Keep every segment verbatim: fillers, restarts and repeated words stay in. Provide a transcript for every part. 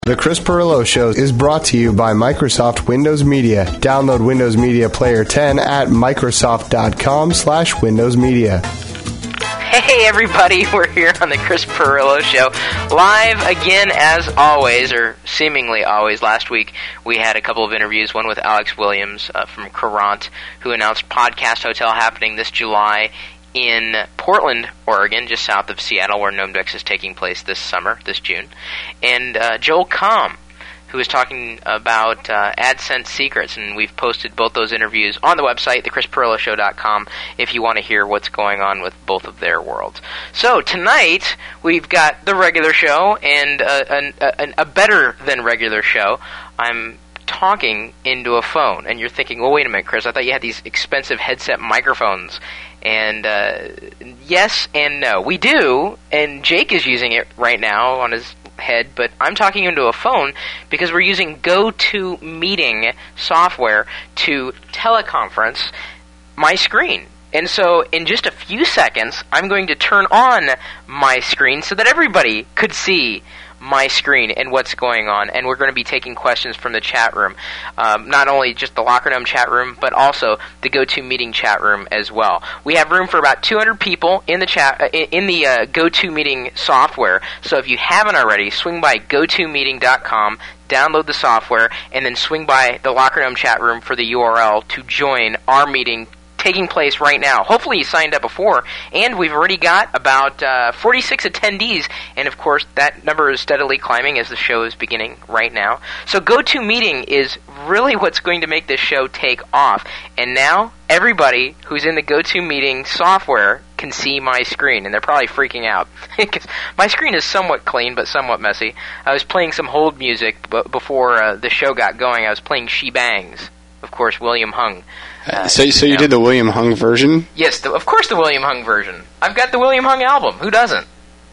The Chris Pirillo Show is brought to you by Microsoft Windows Media. Download Windows Media Player ten at Microsoft.com slash Windows Media. Hey everybody, we're here on the Chris Pirillo Show, live again as always, or seemingly always. Last week we had a couple of interviews, one with Alex Williams uh, from Courant, who announced Podcast Hotel happening this July in Portland, Oregon, just south of Seattle, where Gnomedex is taking place this summer, this June. And uh, Joel Comm, who is talking about uh, AdSense secrets, and we've posted both those interviews on the website, the chris pirillo show dot com, if you want to hear what's going on with both of their worlds. So tonight, we've got the regular show and uh, an, a, a better than regular show. I'm talking into a phone, and you're thinking, well, wait a minute, Chris, I thought you had these expensive headset microphones. And uh, yes and no. We do, and Jake is using it right now on his head, but I'm talking into a phone because we're using GoToMeeting software to teleconference my screen. And so in just a few seconds, I'm going to turn on my screen so that everybody could see my screen and what's going on, and we're going to be taking questions from the chat room, um, not only just the Locker Gnome chat room, but also the GoToMeeting chat room as well. We have room for about two hundred people in the chat uh, in the uh, GoToMeeting software. So if you haven't already, swing by go to meeting dot com, download the software, and then swing by the Locker Gnome chat room for the U R L to join our meeting taking place right now. Hopefully you signed up before, and we've already got about uh, forty-six attendees, and of course that number is steadily climbing as the show is beginning right now. So GoToMeeting is really what's going to make this show take off, and now everybody who's in the GoToMeeting software can see my screen, and they're probably freaking out because my screen is somewhat clean but somewhat messy. I was playing some hold music b- before uh, the show got going. I was playing She Bangs, of course, William Hung. Uh, so, so you, you know. did the William Hung version? Yes, the, of course, the William Hung version. I've got the William Hung album. Who doesn't?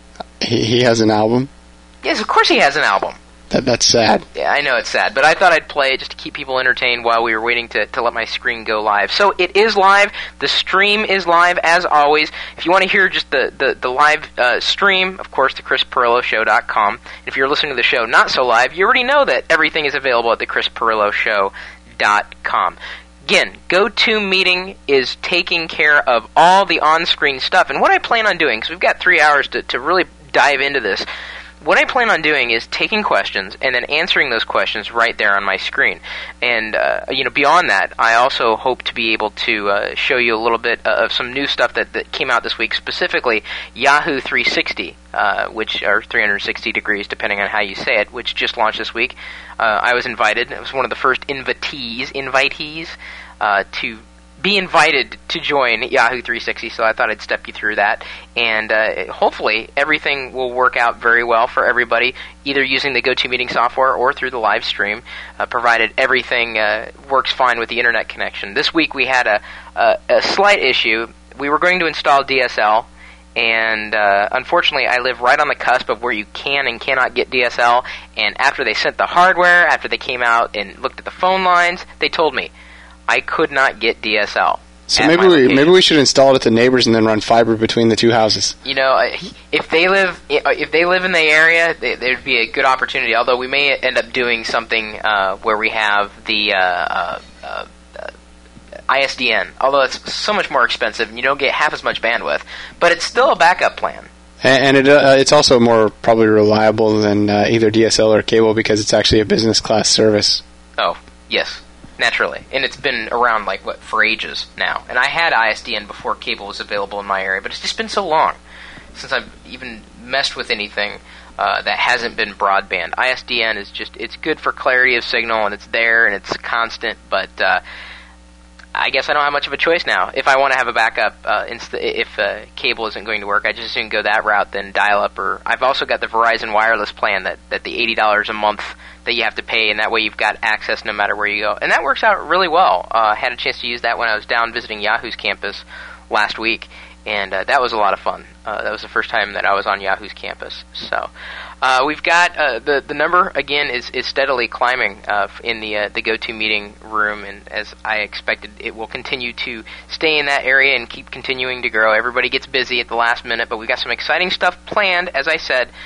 He, he has an album. Yes, of course, he has an album. That that's sad. Yeah, I know it's sad, but I thought I'd play it just to keep people entertained while we were waiting to, to let my screen go live. So it is live. The stream is live as always. If you want to hear just the the, the live uh, stream, of course, the chris pirillo show dot com. If you're listening to the show not so live, you already know that everything is available at the chris pirillo show dot com. Again, GoToMeeting is taking care of all the on-screen stuff. And what I plan on doing, because we've got three hours to, to really dive into this, what I plan on doing is taking questions and then answering those questions right there on my screen. And, uh, you know, beyond that, I also hope to be able to uh, show you a little bit of some new stuff that, that came out this week, specifically Yahoo three sixty, uh, which are three hundred sixty degrees, depending on how you say it, which just launched this week. Uh, I was invited. I was one of the first invitees, invitees uh, to be invited to join Yahoo three sixty, so I thought I'd step you through that. And uh, hopefully everything will work out very well for everybody, either using the GoToMeeting software or through the live stream, uh, provided everything uh, works fine with the internet connection. This week we had a, a, a slight issue. We were going to install D S L, and uh, unfortunately I live right on the cusp of where you can and cannot get D S L, and after they sent the hardware, after they came out and looked at the phone lines, they told me I could not get D S L. So maybe we location. maybe we should install it at the neighbors and then run fiber between the two houses. You know, if they live if they live in the area, there'd be a good opportunity. Although we may end up doing something uh, where we have the uh, uh, uh, I S D N. Although it's so much more expensive, and you don't get half as much bandwidth, but it's still a backup plan. And it uh, it's also more probably reliable than uh, either D S L or cable because it's actually a business class service. Oh, yes. Naturally. And it's been around, like, what, for ages now. And I had I S D N before cable was available in my area, but it's just been so long since I've even messed with anything uh, that hasn't been broadband. I S D N is just, it's good for clarity of signal, and it's there, and it's constant, but uh, I guess I don't have much of a choice now. If I want to have a backup, uh, inst- if uh, cable isn't going to work, I just as soon go that route than dial up. Or I've also got the Verizon wireless plan, that, that the eighty dollars a month that you have to pay, and that way you've got access no matter where you go. And that works out really well. Uh, I had a chance to use that when I was down visiting Yahoo's campus last week, and uh, that was a lot of fun. Uh, that was the first time that I was on Yahoo's campus. So uh, we've got uh, the the number again is, is steadily climbing uh, in the uh, the GoToMeeting room, and as I expected, it will continue to stay in that area and keep continuing to grow. Everybody gets busy at the last minute, but we've got some exciting stuff planned, as I said.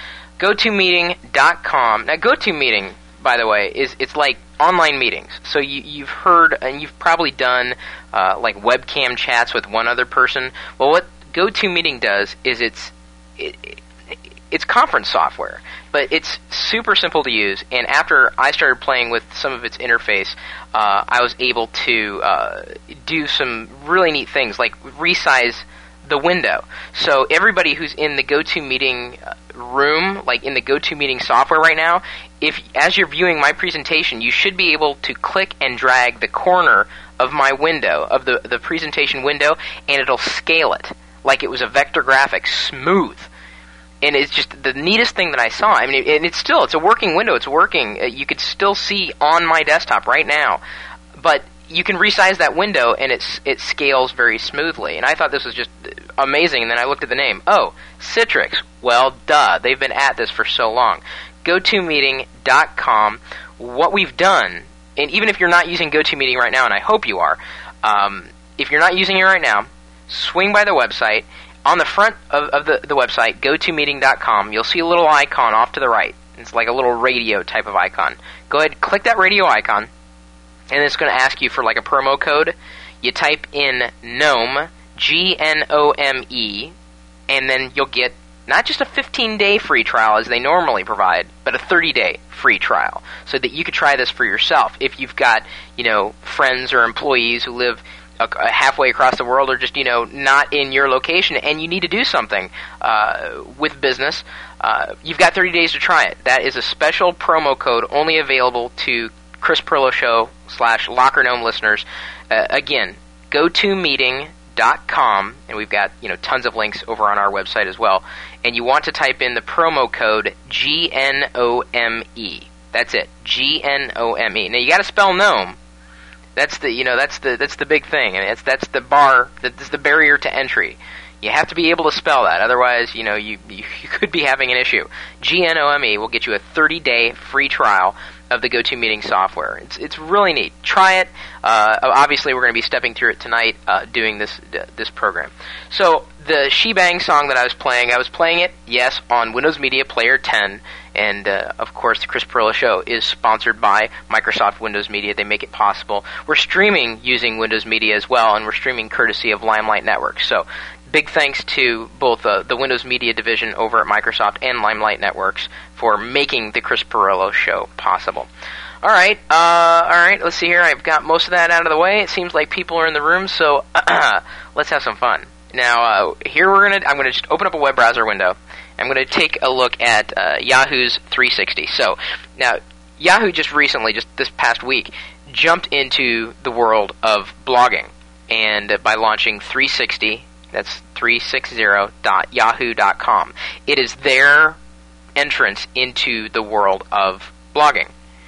GoToMeeting dot com. Now, GoToMeeting, by the way, is it's like online meetings. So you, you've heard, and you've probably done, uh, like webcam chats with one other person. Well, what GoToMeeting does is it's it, it's conference software, but it's super simple to use. And after I started playing with some of its interface, uh, I was able to uh, do some really neat things, like resize the window. So everybody who's in the GoToMeeting room, like in the GoToMeeting software right now, if as you're viewing my presentation, you should be able to click and drag the corner of my window, of the, the presentation window, and it'll scale it like it was a vector graphic, smooth. And it's just the neatest thing that I saw. I mean, and it's still, it's a working window. It's working. You could still see on my desktop right now. But you can resize that window, and it's, it scales very smoothly. And I thought this was just amazing. And then I looked at the name. Oh, Citrix. Well, duh. They've been at this for so long. GoToMeeting dot com. What we've done, and even if you're not using GoToMeeting right now, and I hope you are, um, if you're not using it right now, swing by the website. On the front of, of the, the website, GoToMeeting dot com, you'll see a little icon off to the right. It's like a little radio type of icon. Go ahead, click that radio icon, and it's going to ask you for like a promo code. You type in GNOME, G N O M E, and then you'll get not just a fifteen-day free trial as they normally provide, but a thirty-day free trial, so that you could try this for yourself. If you've got, you know, friends or employees who live halfway across the world, or just, you know, not in your location, and you need to do something uh, with business, uh, you've got thirty days to try it. That is a special promo code only available to Chris Pirillo Show slash Locker Gnome listeners. Uh, again, GoToMeeting dot com, and we've got, you know, tons of links over on our website as well. And you want to type in the promo code G N O M E. That's it, G N O M E. Now you got to spell GNOME. That's the, you know, that's the that's the big thing, and it's that's the bar, that's the barrier to entry. You have to be able to spell that, otherwise, you know, you you, you could be having an issue. G N O M E will get you a thirty-day free trial of the GoToMeeting software. It's it's really neat. Try it. Uh, obviously, we're going to be stepping through it tonight, uh, doing this uh, this program. So the Shebang song that I was playing, I was playing it, yes, on Windows Media Player ten. And, uh, of course, the Chris Pirillo Show is sponsored by Microsoft Windows Media. They make it possible. We're streaming using Windows Media as well, and we're streaming courtesy of Limelight Networks. So big thanks to both uh, the Windows Media division over at Microsoft and Limelight Networks for making the Chris Pirillo Show possible. All right, uh, all right, let's see here. I've got most of that out of the way. It seems like people are in the room, so let's have some fun. Now, uh, here we're gonna. I'm going to just open up a web browser window. I'm going to take a look at uh, Yahoo's three sixty. So, now, Yahoo just recently, just this past week, jumped into the world of blogging. And uh, by launching three sixty, that's three sixty dot yahoo dot com. It is their entrance into the world of blogging.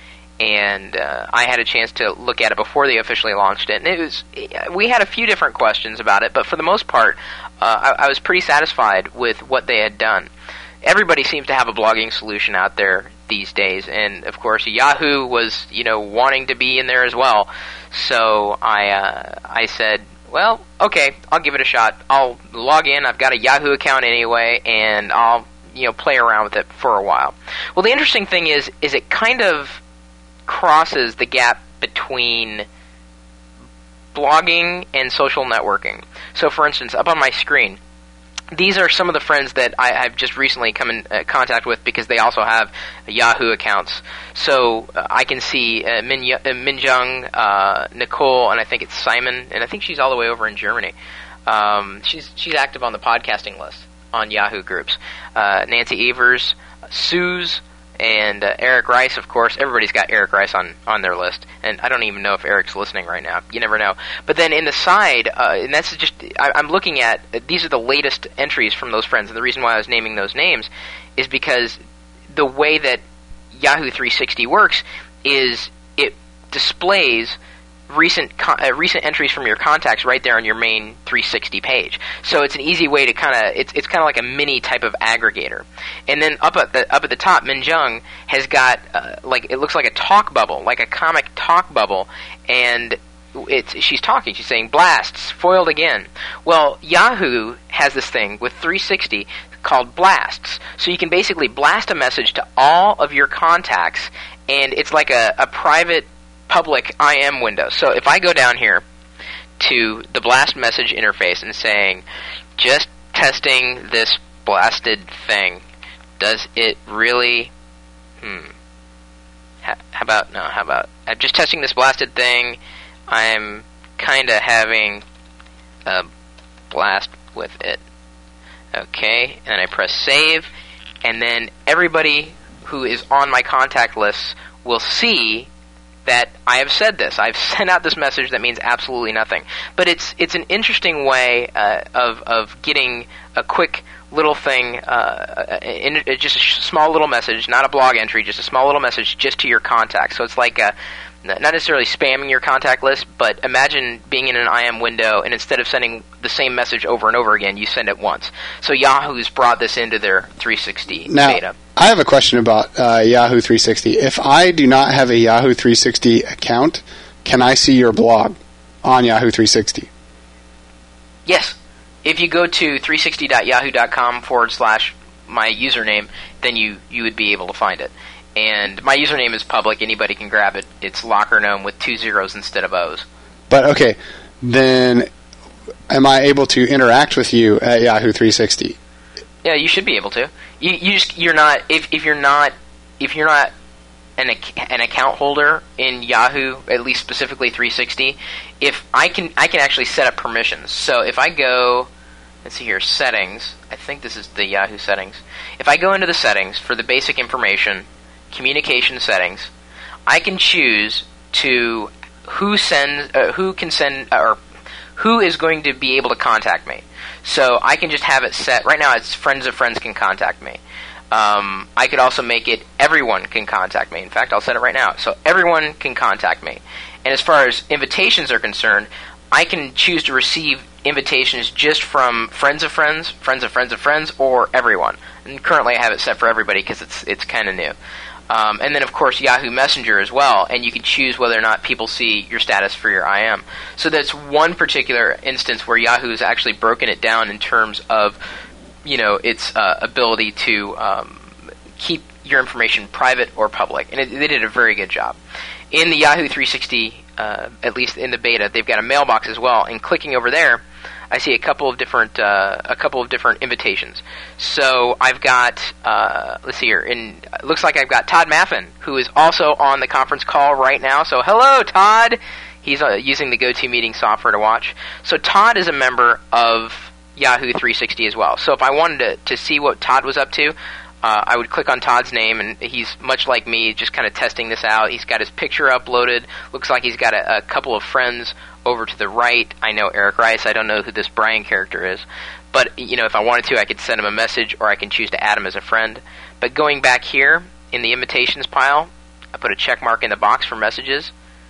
And uh, I had a chance to look at it before they officially launched it. And it was, we had a few different questions about it, but for the most part, uh, I, I was pretty satisfied with what they had done. Everybody seems to have a blogging solution out there these days, and of course Yahoo was, you know, wanting to be in there as well. So I uh, I said, well, okay, I'll give it a shot. I'll log in. I've got a Yahoo account anyway, and I'll, you know, play around with it for a while. Well, the interesting thing is, is it kind of crosses the gap between blogging and social networking. So, for instance, up on my screen, these are some of the friends that I, I've just recently come in uh, contact with because they also have Yahoo accounts. So uh, I can see uh, Min, uh, Minjung, uh, Nicole, and I think it's Simon, and I think she's all the way over in Germany. Um, she's she's active on the podcasting list on Yahoo groups. Uh, Nancy Evers, Suze, and uh, Eric Rice, of course. Everybody's got Eric Rice on, on their list, and I don't even know if Eric's listening right now. You never know. But then in the side, uh, and that's just, I, I'm looking at, uh, these are the latest entries from those friends, and the reason why I was naming those names is because the way that Yahoo three sixty works is it displays recent con- uh, recent entries from your contacts right there on your main three sixty page. So it's an easy way to kind of, it's it's kind of like a mini type of aggregator. And then up at the up at the top, Minjung has got uh, like, it looks like a talk bubble, like a comic talk bubble, and it's she's talking. She's saying blasts foiled again. Well, Yahoo has this thing with three sixty called blasts. So you can basically blast a message to all of your contacts, and it's like a, a private public I M window. So if I go down here to the blast message interface and saying, just testing this blasted thing, does it really, hmm, how, how about, no, how about, I'm just testing this blasted thing, I'm kind of having a blast with it. Okay, and I press save, and then everybody who is on my contact list will see that I have said this. I've sent out this message that means absolutely nothing. But it's it's an interesting way uh, of of getting a quick little thing, uh, in, in, just a sh- small little message, not a blog entry, just a small little message just to your contacts. So it's like a, not necessarily spamming your contact list, but imagine being in an I M window, and instead of sending the same message over and over again, you send it once. So Yahoo's brought this into their three sixty now, beta. I have a question about uh, Yahoo three sixty. If I do not have a Yahoo three sixty account, can I see your blog on Yahoo three sixty? Yes. If you go to three sixty dot yahoo dot com forward slash my username, then you, you would be able to find it. And my username is public. Anybody can grab it. It's LockerGnome with two zeros instead of O's. But, okay, then am I able to interact with you at Yahoo three sixty? Yeah, you should be able to. You, you just, you're not, if, if you're not, if you're not an, an account holder in Yahoo, at least specifically three sixty, if I can, I can actually set up permissions. So if I go, let's see here, settings, I think this is the Yahoo settings. If I go into the settings for the basic information, communication settings, I can choose to who sends, uh, who can send, or who is going to be able to contact me. So I can just have it set, right now it's friends of friends can contact me. Um, I could also make it everyone can contact me. In fact, I'll set it right now. So everyone can contact me. And as far as invitations are concerned, I can choose to receive invitations just from friends of friends, friends of friends of friends, or everyone. And currently I have it set for everybody because it's it's kind of new. Um, and then, of course, Yahoo Messenger as well, and you can choose whether or not people see your status for your I M. So that's one particular instance where Yahoo's actually broken it down in terms of, you know, its uh, ability to um, keep your information private or public. And it, they did a very good job. In the Yahoo three sixty, uh, at least in the beta, they've got a mailbox as well, and clicking over there, I see a couple of different uh, a couple of different invitations. So I've got uh, let's see here. In it looks like I've got Todd Maffin, who is also on the conference call right now. So hello, Todd. He's uh, using the GoToMeeting software to watch. So Todd is a member of Yahoo three sixty as well. So if I wanted to, to see what Todd was up to, uh, I would click on Todd's name, and he's much like me, just kind of testing this out. He's got his picture uploaded. Looks like he's got a, a couple of friends over to the right. I know Eric Rice. I don't know who this Brian character is. But, you know, if I wanted to, I could send him a message, or I can choose to add him as a friend. But going back here in the invitations pile, I put a check mark in the box for messages.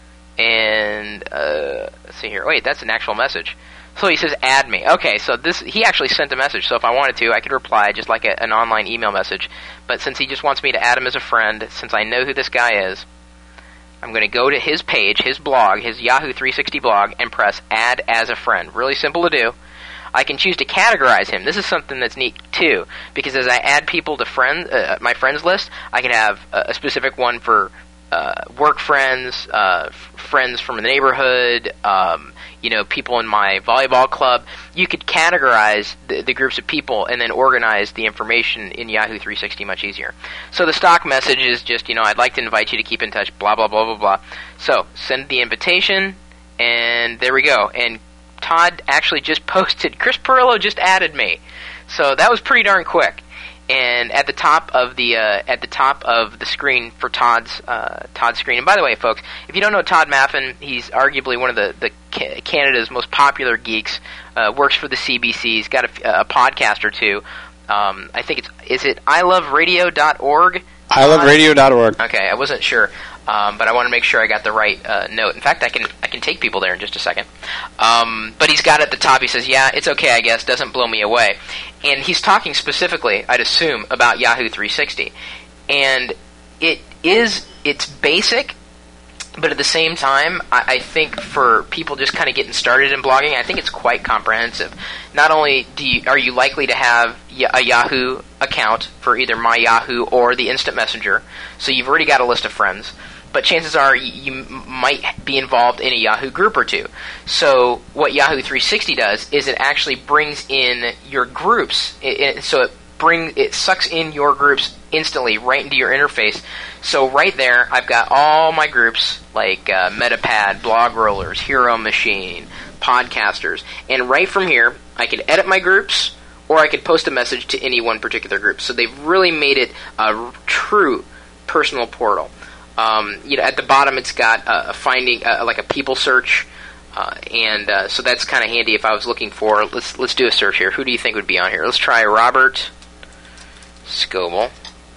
And, uh, let's see here. Wait, that's an actual message. So he says, add me. Okay, so this he actually sent a message. So if I wanted to, I could reply just like a, an online email message. But since he just wants me to add him as a friend, since I know who this guy is, I'm going to go to his page, his blog, his Yahoo three sixty blog, and press add as a friend. Really simple to do. I can choose to categorize him. This is something that's neat, too, because as I add people to friend, uh, my friends list, I can have a, a specific one for uh, work friends, uh, f- friends from the neighborhood, um, you know, people in my volleyball club. You could categorize the, the groups of people and then organize the information in Yahoo three sixty much easier. So the stock message is just, you know, I'd like to invite you to keep in touch, blah, blah, blah, blah, blah. So send the invitation, and there we go. And Todd actually just posted, Chris Pirillo just added me. So that was pretty darn quick. And at the top of the uh, at the top of the screen for Todd's uh, Todd's screen. And by the way, folks, if you don't know Todd Maffin, he's arguably one of the, the ca- Canada's most popular geeks. Uh, works for the C B C. He's got a, a podcast or two. Um, I think it's is it I love radio dot org? I love radio dot org. Okay, I wasn't sure, um, but I want to make sure I got the right uh, note. In fact, I can I can take people there in just a second. Um, but he's got at the top. He says, "Yeah, it's okay, I guess. Doesn't blow me away." And he's talking specifically, I'd assume, about Yahoo three sixty. And it is, it's basic, But at the same time, I, I think for people just kind of getting started in blogging, I think it's quite comprehensive. Not only do you, are you likely to have a Yahoo account for either My Yahoo or the Instant Messenger, so you've already got a list of friends, but chances are you, you might be involved in a Yahoo group or two. So what Yahoo three sixty does is it actually brings in your groups, it, it, so it bring it sucks in your groups instantly right into your interface. So right there, I've got all my groups like uh, Metapad, Blog Rollers, Hero Machine, Podcasters, and right from here, I could edit my groups, or I could post a message to any one particular group. So they've really made it a true personal portal. Um, you know, at the bottom, it's got a, a finding, uh, like a people search, uh, and uh, so that's kind of handy if I was looking for. Let's let's do a search here. Who do you think would be on here? Let's try Robert Scoble.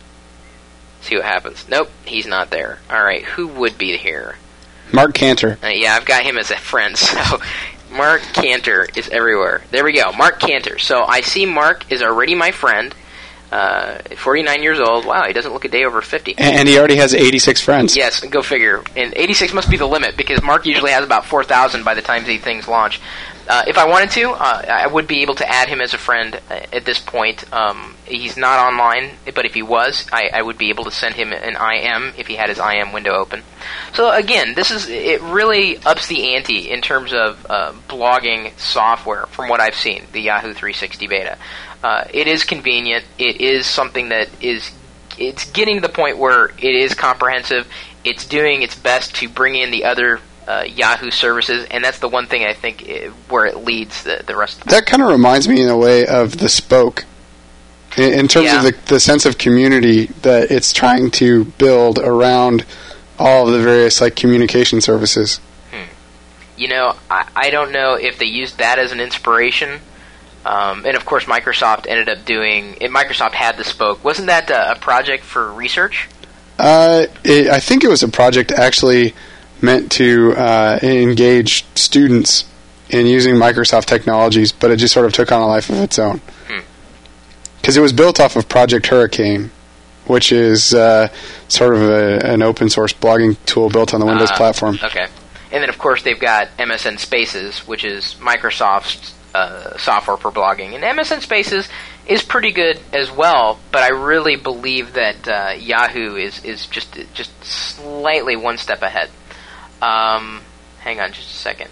See what happens. Nope, he's not there. All right, who would be here? Mark Cantor. Uh, yeah, I've got him as a friend, so Mark Cantor is everywhere. There we go, Mark Cantor. So I see Mark is already my friend, uh, forty-nine years old. Wow, he doesn't look a day over fifty. And he already has eighty-six friends. Yes, go figure. And eighty-six must be the limit, because Mark usually has about four thousand by the time these things launch. Uh, if I wanted to, uh, I would be able to add him as a friend at this point. Um, he's not online, but if he was, I, I would be able to send him an I M if he had his I M window open. So again, this is it really ups the ante in terms of uh, blogging software from what I've seen, the Yahoo three sixty beta. Uh, it is convenient. It is something that is it's getting to the point where it is comprehensive. It's doing its best to bring in the other Uh, Yahoo services, and that's the one thing I think it, where it leads the, the rest of the That kind of reminds me in a way of the Spoke, in, in terms yeah. of the, the sense of community that it's trying to build around all of the various like communication services. Hmm. You know, I, I don't know if they used that as an inspiration, um, and of course Microsoft ended up doing, it, Microsoft had the Spoke. Wasn't that a, a project for research? Uh, it, I think it was a project actually meant to uh, engage students in using Microsoft technologies, but it just sort of took on a life of its own. Because hmm. it was built off of Project Hurricane, which is uh, sort of a, an open source blogging tool built on the Windows uh, platform. Okay. And then, of course, they've got M S N Spaces, which is Microsoft's uh, software for blogging. And M S N Spaces is pretty good as well, but I really believe that uh, Yahoo is, is just just slightly one step ahead. Um, hang on just a second.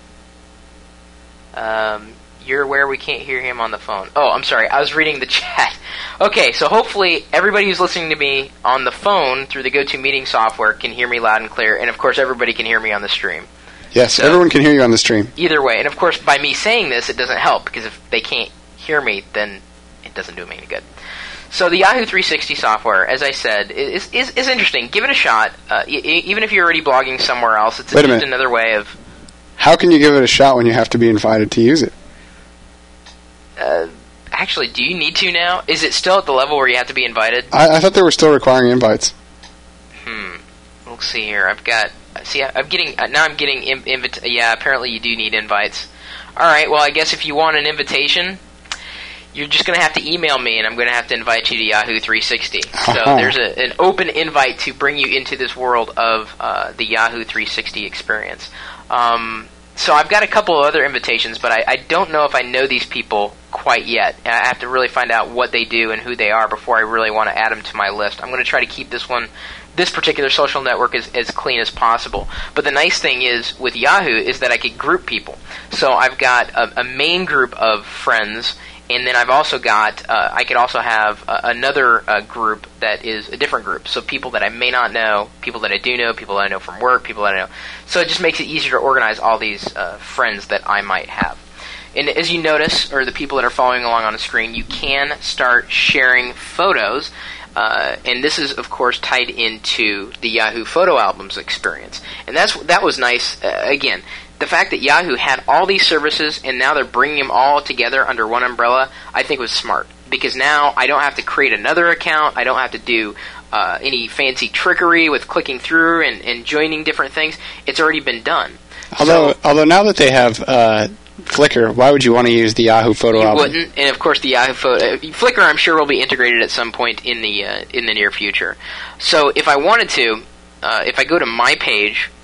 Um, you're aware we can't hear him on the phone. Oh, I'm sorry. I was reading the chat. Okay, so hopefully everybody who's listening to me on the phone through the GoToMeeting software can hear me loud and clear, and of course everybody can hear me on the stream. Yes, so, everyone can hear you on the stream. Either way, and of course by me saying this, it doesn't help, because if they can't hear me, then it doesn't do me any good. So the Yahoo three sixty software, as I said, is is, is interesting. Give it a shot. Uh, e- even if you're already blogging somewhere else, it's Wait a just minute. another way of... How can you give it a shot when you have to be invited to use it? Uh, actually, do you need to now? Is it still at the level where you have to be invited? I, I thought they were still requiring invites. Hmm. Let's see here. I've got... See, I'm getting... Uh, now I'm getting... Im- invit- yeah, apparently you do need invites. Alright, well, I guess if you want an invitation... You're just going to have to email me, and I'm going to have to invite you to Yahoo three sixty. So Uh-huh. there's a, an open invite to bring you into this world of uh, the Yahoo three sixty experience. Um, so I've got a couple of other invitations, but I, I don't know if I know these people quite yet. I have to really find out what they do and who they are before I really want to add them to my list. I'm going to try to keep this one, this particular social network as, as clean as possible. But the nice thing is with Yahoo is that I could group people. So I've got a, a main group of friends. And then I've also got, uh, I could also have uh, another uh, group that is a different group. So people that I may not know, people that I do know, people that I know from work, people that I know. So it just makes it easier to organize all these uh, friends that I might have. And as you notice, or the people that are following along on the screen, you can start sharing photos. Uh, and this is, of course, tied into the Yahoo Photo Albums experience. And that's that was nice, uh, again. The fact that Yahoo had all these services and now they're bringing them all together under one umbrella, I think was smart. Because now I don't have to create another account. I don't have to do uh, any fancy trickery with clicking through and, and joining different things. It's already been done. Although, so, although now that they have uh, Flickr, why would you want to use the Yahoo Photo you Album? wouldn't, and of course the Yahoo Photo... Uh, Flickr, I'm sure, will be integrated at some point in the uh, in the near future. So if I wanted to, uh, if I go to my page...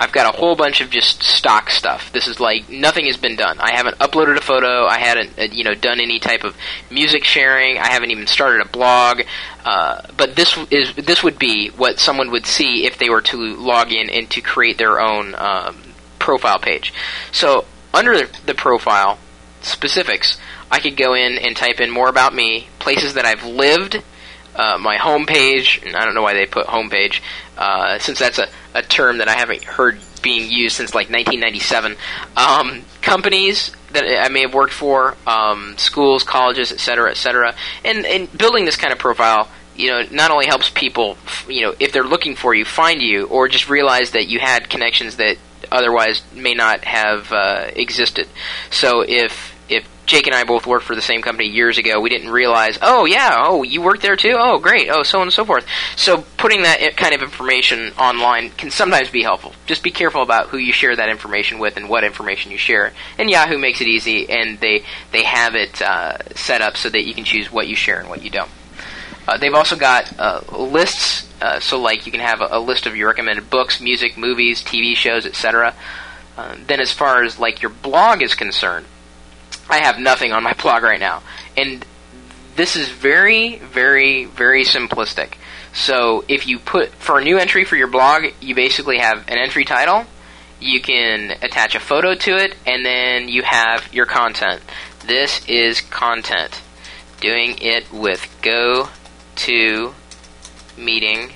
I've got a whole bunch of just stock stuff. This is like nothing has been done. I haven't uploaded a photo. I haven't, uh, you know, done any type of music sharing. I haven't even started a blog. Uh, but this is this would be what someone would see if they were to log in and to create their own um, profile page. So under the profile specifics, I could go in and type in more about me, places that I've lived, uh, my home page, and I don't know why they put home page, uh, since that's a, a term that I haven't heard being used since like nineteen ninety-seven. Um, companies that I may have worked for, um, schools, colleges, et cetera, et cetera. And, and building this kind of profile, you know, not only helps people, you know, if they're looking for you, find you, or just realize that you had connections that otherwise may not have uh, existed. So if if Jake and I both worked for the same company years ago, we didn't realize, oh yeah, oh you worked there too? Oh great, oh so on and so forth. So putting that kind of information online can sometimes be helpful. Just be careful about who you share that information with and what information you share. And Yahoo makes it easy, and they, they have it uh, set up so that you can choose what you share and what you don't. Uh, they've also got uh, lists, uh, so like you can have a, a list of your recommended books, music, movies, T V shows, et cetera. Uh, then as far as like your blog is concerned, I have nothing on my blog right now. And this is very, very, very simplistic. So if you put, for a new entry for your blog, you basically have an entry title, you can attach a photo to it, and then you have your content. This is content. Doing it with Go to Meeting.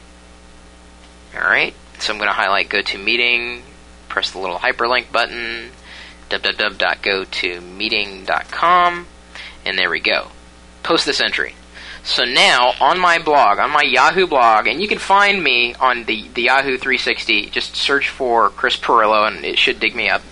Alright, so I'm going to highlight Go to Meeting, press the little hyperlink button, w w w dot go to meeting dot com, and there we go. Post this entry. So now, on my blog, on my Yahoo blog, and you can find me on the, the Yahoo three sixty, just search for Chris Pirillo and it should dig me up.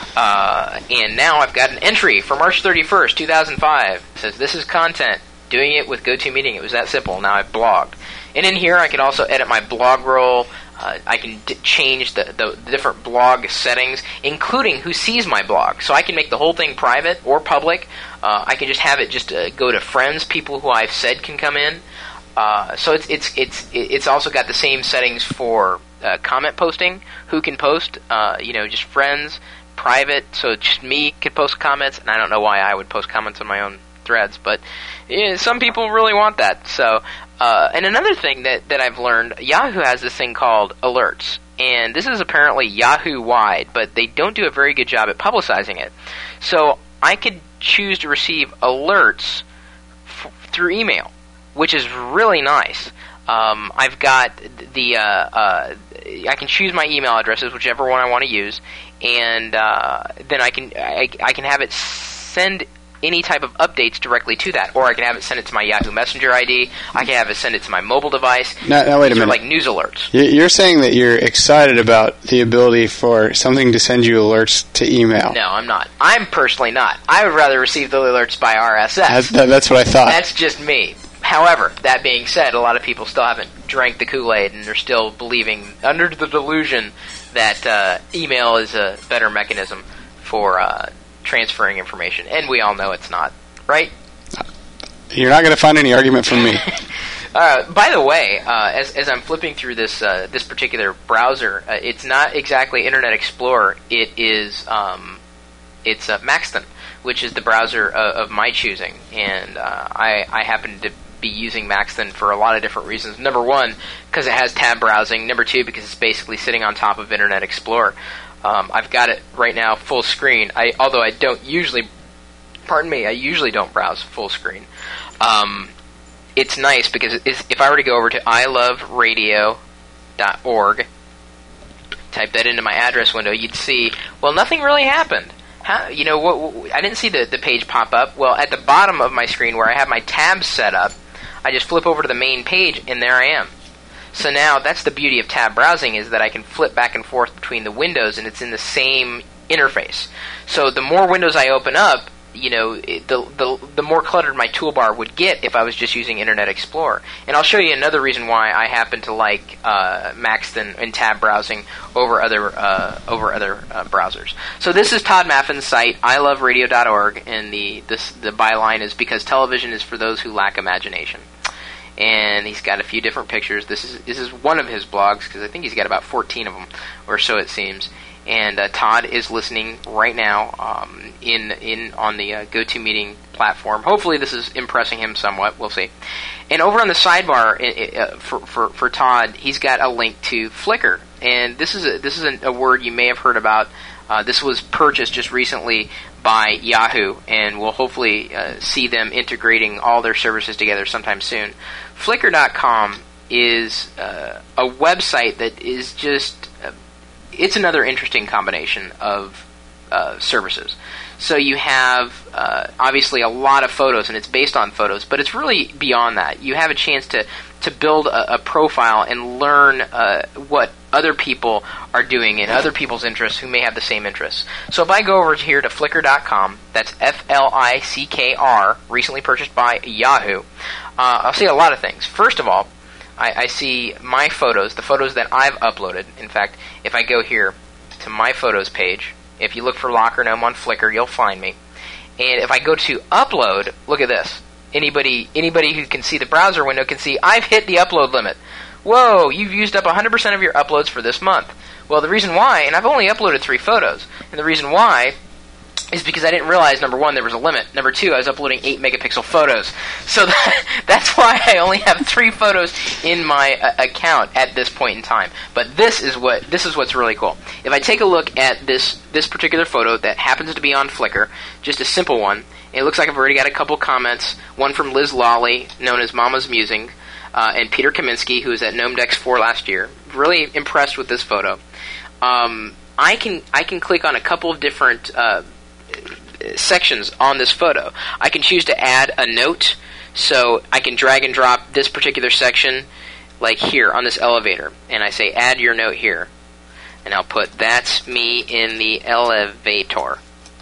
Uh, and now I've got an entry for March thirty-first, two thousand five. It says, this is content. Doing it with GoToMeeting. It was that simple. Now I've blogged. And in here I can also edit my blog role. Uh, I can d- change the, the, the different blog settings, including who sees my blog. So I can make the whole thing private or public. Uh, I can just have it just uh, go to friends, people who I've said can come in. Uh, so it's it's it's it's also got the same settings for uh, comment posting. Who can post? Uh, you know, just friends, private. So just me could post comments, and I don't know why I would post comments on my own threads, but yeah, some people really want that. So. Uh, and another thing that, that I've learned, Yahoo has this thing called alerts. And this is apparently Yahoo-wide, but they don't do a very good job at publicizing it. So I could choose to receive alerts f- through email, which is really nice. Um, I've got the, uh, uh, I can choose my email addresses, whichever one I want to use, and uh, then I can, I, I can have it send any type of updates directly to that, or I can have it send it to my Yahoo Messenger I D. I can have it send it to my mobile device. Now, now wait a These minute. are like news alerts. You're saying that you're excited about the ability for something to send you alerts to email. No, I'm not. I'm personally not. I would rather receive the alerts by R S S. That's, that, that's what I thought. That's just me. However, that being said, a lot of people still haven't drank the Kool-Aid, and they're still believing, under the delusion, that uh, email is a better mechanism for uh, transferring information, and we all know it's not, right? You're not going to find any argument from me. uh, by the way, uh, as, as I'm flipping through this uh, this particular browser, uh, it's not exactly Internet Explorer. It is um, it's uh, Maxton, which is the browser uh, of my choosing, and uh, I, I happen to be using Maxton for a lot of different reasons. Number one, because it has tab browsing. Number two, because it's basically sitting on top of Internet Explorer. Um, I've got it right now full screen. I, although I don't usually, pardon me, I usually don't browse full screen. Um, it's nice because it's, if I were to go over to i love radio dot org, type that into my address window, you'd see, well, nothing really happened. How, you know, what, what, I didn't see the, the page pop up. Well, at the bottom of my screen where I have my tabs set up, I just flip over to the main page, and there I am. So now, that's the beauty of tab browsing, is that I can flip back and forth between the windows, and it's in the same interface. So the more windows I open up, you know, it, the, the the more cluttered my toolbar would get if I was just using Internet Explorer. And I'll show you another reason why I happen to like uh, Maxton and tab browsing over other uh, over other uh, browsers. So this is Todd Maffin's site, i love radio dot org, and the this the byline is, because television is for those who lack imagination. and he's got a few different pictures. This is this is one of his blogs, because I think he's got about fourteen of them, or so it seems. And uh, Todd is listening right now um, in in on the uh, GoToMeeting platform. Hopefully this is impressing him somewhat. We'll see. And over on the sidebar uh, for, for for Todd, he's got a link to Flickr. And this is a, this is a, a word you may have heard about. Uh, this was purchased just recently by Yahoo, and we'll hopefully uh, see them integrating all their services together sometime soon. Flickr dot com is uh, a website that is just... Uh, it's another interesting combination of uh, services. So you have, uh, obviously, a lot of photos, and it's based on photos, but it's really beyond that. You have a chance to, to build a, a profile and learn uh, what other people are doing and other people's interests who may have the same interests. So if I go over here to Flickr dot com, that's F L I C K R, recently purchased by Yahoo, uh, I'll see a lot of things. First of all, I, I see my photos, the photos that I've uploaded. In fact, if I go here to my photos page, if you look for Locker Gnome on Flickr, you'll find me. And if I go to upload, look at this. Anybody anybody who can see the browser window can see I've hit the upload limit. Whoa, you've used up one hundred percent of your uploads for this month. Well, the reason why, and I've only uploaded three photos, and the reason why is because I didn't realize, number one, there was a limit. Number two, I was uploading eight megapixel photos. So that, that's why I only have three photos in my uh, account at this point in time. But this is what this is what's really cool. If I take a look at this this particular photo that happens to be on Flickr, just a simple one, it looks like I've already got a couple comments. One from Liz Lawley, known as Mama's Musing, uh, and Peter Kaminsky, who was at Gnome Dex four last year. Really impressed with this photo. Um, I can I can click on a couple of different uh, sections on this photo. I can choose to add a note, so I can drag and drop this particular section, like here on this elevator, and I say add your note here, and I'll put that's me in the elevator.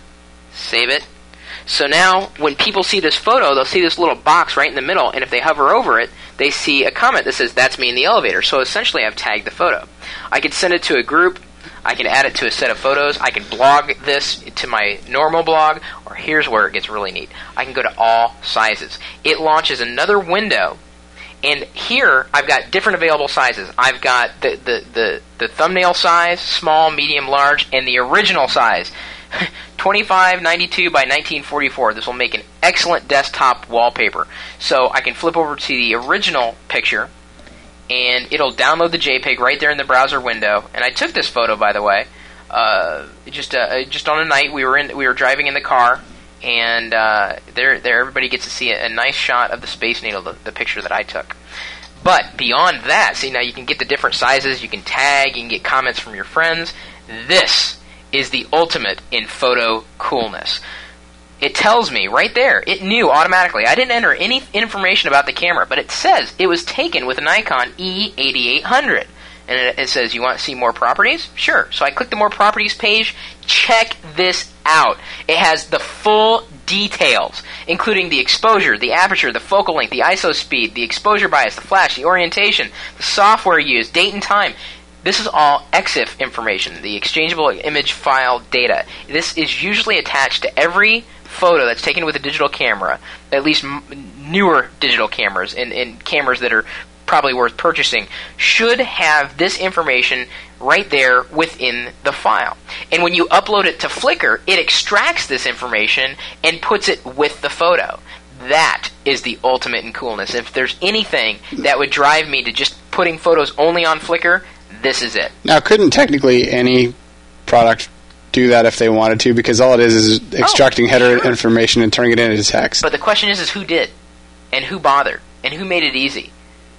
Save it. So now when people see this photo, they'll see this little box right in the middle, and if they hover over it, they see a comment that says that's me in the elevator. So essentially I've tagged the photo. I can send it to a group. I can add it to a set of photos. I can blog this to my normal blog, or here's where it gets really neat. I can go to all sizes. It launches another window, and here I've got different available sizes. I've got the, the, the, the thumbnail size, small, medium, large, and the original size, twenty-five ninety-two by nineteen forty-four. This will make an excellent desktop wallpaper. So I can flip over to the original picture, and it'll download the JPEG right there in the browser window. And I took this photo, by the way, uh, just uh, just on a night we were in we were driving in the car, and uh, there there everybody gets to see a, a nice shot of the Space Needle, the, the picture that I took. But beyond that, see, now you can get the different sizes, you can tag, you can get comments from your friends. This is the ultimate in photo coolness. It tells me right there, it knew automatically. I didn't enter any information about the camera, but it says it was taken with a Nikon E eighty-eight hundred. And it, it says, you want to see more properties? Sure. So I click the more properties page. Check this out. It has the full details, including the exposure, the aperture, the focal length, the I S O speed, the exposure bias, the flash, the orientation, the software used, date and time. This is all E X I F information, the exchangeable image file data. This is usually attached to every photo that's taken with a digital camera, at least m- newer digital cameras and, and cameras that are probably worth purchasing, should have this information right there within the file. And when you upload it to Flickr, it extracts this information and puts it with the photo. That is the ultimate in coolness. If there's anything that would drive me to just putting photos only on Flickr, this is it. Now, couldn't technically any product do that if they wanted to? Because all it is is extracting oh, header sure. information and turning it into text. But the question is, is who did? And who bothered? And who made it easy?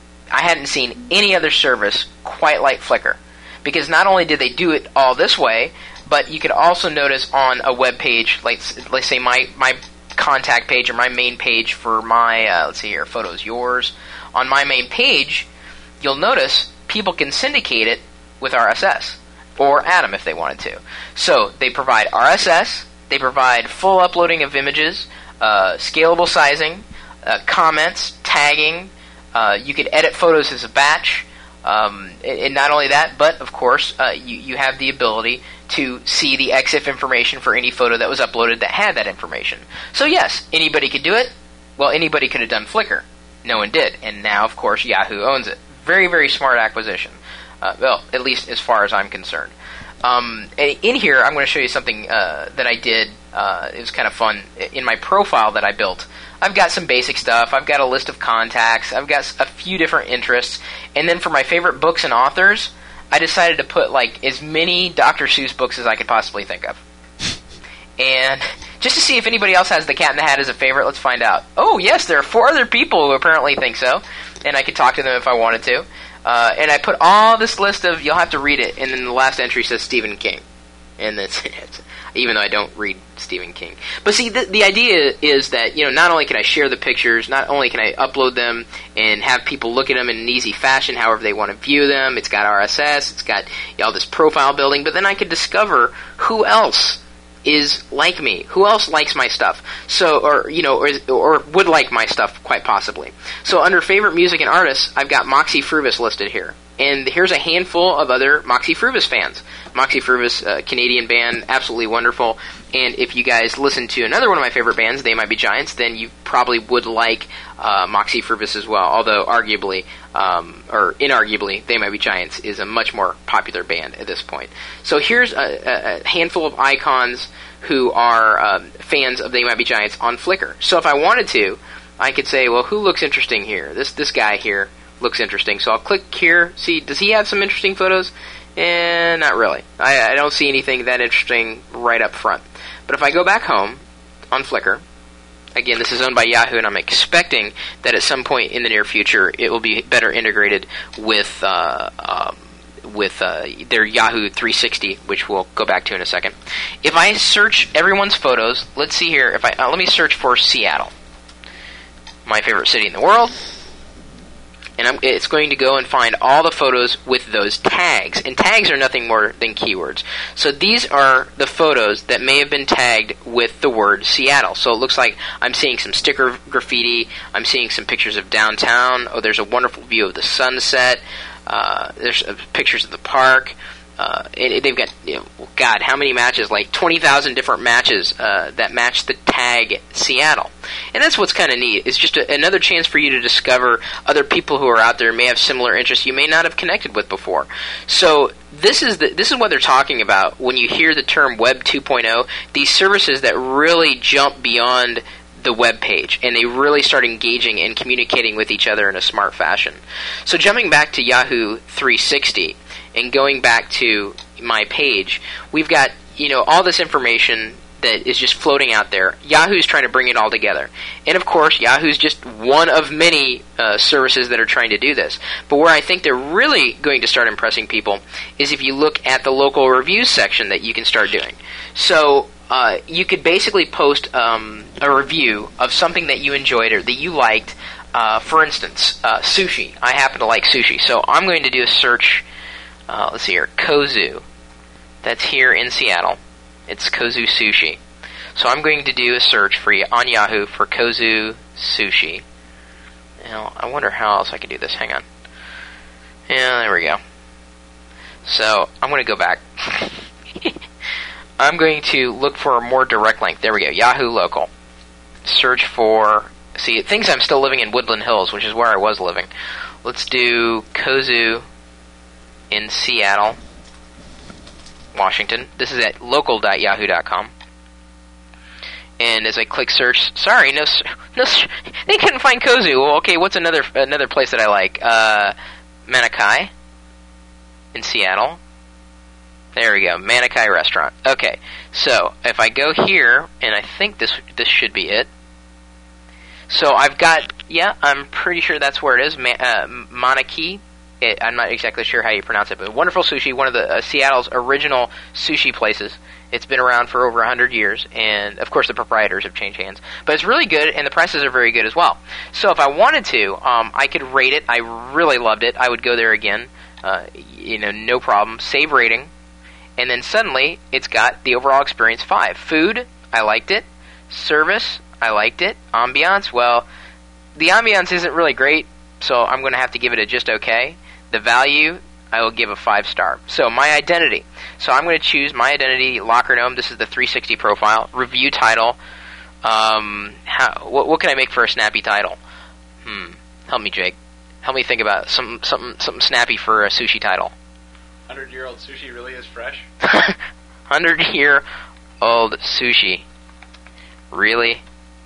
I hadn't seen any other service quite like Flickr. Because not only did they do it all this way, but you could also notice on a web page, like let's say my, my contact page or my main page for my, uh, let's see here, Photos Yours. On my main page, you'll notice people can syndicate it with R S S, or Atom if they wanted to. So they provide R S S, they provide full uploading of images, uh, scalable sizing, uh, comments, tagging. Uh, you could edit photos as a batch, um, and, and not only that, but of course uh, you, you have the ability to see the E X I F information for any photo that was uploaded that had that information. So yes, anybody could do it. Well, anybody could have done Flickr. No one did. And now, of course, Yahoo owns it. Very, very smart acquisition. Uh, well, at least as far as I'm concerned. Um, in here, I'm going to show you something uh, that I did. Uh, it was kind of fun. In my profile that I built, I've got some basic stuff. I've got a list of contacts. I've got a few different interests. And then for my favorite books and authors, I decided to put like as many Doctor Seuss books as I could possibly think of. And just to see if anybody else has The Cat in the Hat as a favorite, let's find out. Oh, yes, there are four other people who apparently think so. And I could talk to them if I wanted to. Uh, and I put all this list of, you'll have to read it, and then the last entry says Stephen King. And that's it. Even though I don't read Stephen King. But see, the, the idea is that, you know, not only can I share the pictures, not only can I upload them and have people look at them in an easy fashion, however they want to view them. It's got R S S, it's got you know, all this profile building, but then I could discover who else is like me, who else likes my stuff, so or you know, or, or would like my stuff quite possibly. So under favorite music and artists, I've got Moxie Früvous listed here, and here's a handful of other Moxie Früvous fans. Moxie Früvous, uh, Canadian band, absolutely wonderful. And if you guys listen to another one of my favorite bands, They Might Be Giants, then you probably would like uh, Moxie Früvous as well. Although arguably, um, or inarguably, They Might Be Giants is a much more popular band at this point. So here's a, a handful of icons who are um, fans of They Might Be Giants on Flickr. So if I wanted to, I could say, well, who looks interesting here? This this guy here looks interesting. So I'll click here. See, does he have some interesting photos? Eh, not really. I, I don't see anything that interesting right up front. But if I go back home on Flickr, again, this is owned by Yahoo, and I'm expecting that at some point in the near future it will be better integrated with uh, um, with uh, their Yahoo three sixty, which we'll go back to in a second. If I search everyone's photos, let's see here. If I uh, let me search for Seattle, my favorite city in the world. And I'm, it's going to go and find all the photos with those tags. And tags are nothing more than keywords. So these are the photos that may have been tagged with the word Seattle. So it looks like I'm seeing some sticker graffiti. I'm seeing some pictures of downtown. Oh, there's a wonderful view of the sunset. Uh, there's uh, pictures of the park. Uh, and they've got, you know, God, how many matches? Like twenty thousand different matches uh, that match the tag Seattle. And that's what's kind of neat. It's just a, another chance for you to discover other people who are out there, may have similar interests you may not have connected with before. So this is the, this is what they're talking about when you hear the term Web two point oh. These services that really jump beyond the web page, and they really start engaging and communicating with each other in a smart fashion. So jumping back to Yahoo three sixty and going back to my page, we've got, you know, all this information that is just floating out there. Yahoo's trying to bring it all together. And of course, Yahoo's just one of many uh, services that are trying to do this. But where I think they're really going to start impressing people is if you look at the local reviews section that you can start doing. So uh, you could basically post um, a review of something that you enjoyed or that you liked. Uh, for instance, uh, sushi. I happen to like sushi. So I'm going to do a search. Uh, let's see here. Kozu. That's here in Seattle. It's Kozu Sushi. So I'm going to do a search for you on Yahoo for Kozu Sushi. Now, I wonder how else I can do this. Hang on. Yeah, there we go. So, I'm going to go back. I'm going to look for a more direct link. There we go. Yahoo Local. Search for... See, it thinks I'm still living in Woodland Hills, which is where I was living. Let's do Kozu in Seattle, Washington. This is at local dot yahoo dot com. And as I click search, sorry, no, no, they couldn't find Kozu. Well, okay, what's another another place that I like? Uh, Manakai in Seattle. There we go, Manakai Restaurant. Okay, so if I go here, and I think this this should be it. So I've got, yeah, I'm pretty sure that's where it is, Ma- uh, Manaki. It, I'm not exactly sure how you pronounce it, but wonderful sushi, one of the uh, Seattle's original sushi places. It's been around for over one hundred years, and of course the proprietors have changed hands. But it's really good, and the prices are very good as well. So if I wanted to, um, I could rate it. I really loved it. I would go there again, uh, you know, no problem. Save rating, and then suddenly it's got the overall experience five. Food, I liked it. Service, I liked it. Ambiance, well, the ambiance isn't really great, so I'm going to have to give it a just okay. The value, I will give a five star. So my identity. So I'm going to choose my identity, Locker Gnome. This is the three sixty profile. Review title. Um, how, what, what can I make for a snappy title? Hmm. Help me, Jake. Help me think about some something something snappy for a sushi title. Hundred-year-old sushi really is fresh? Hundred-year-old sushi. Really?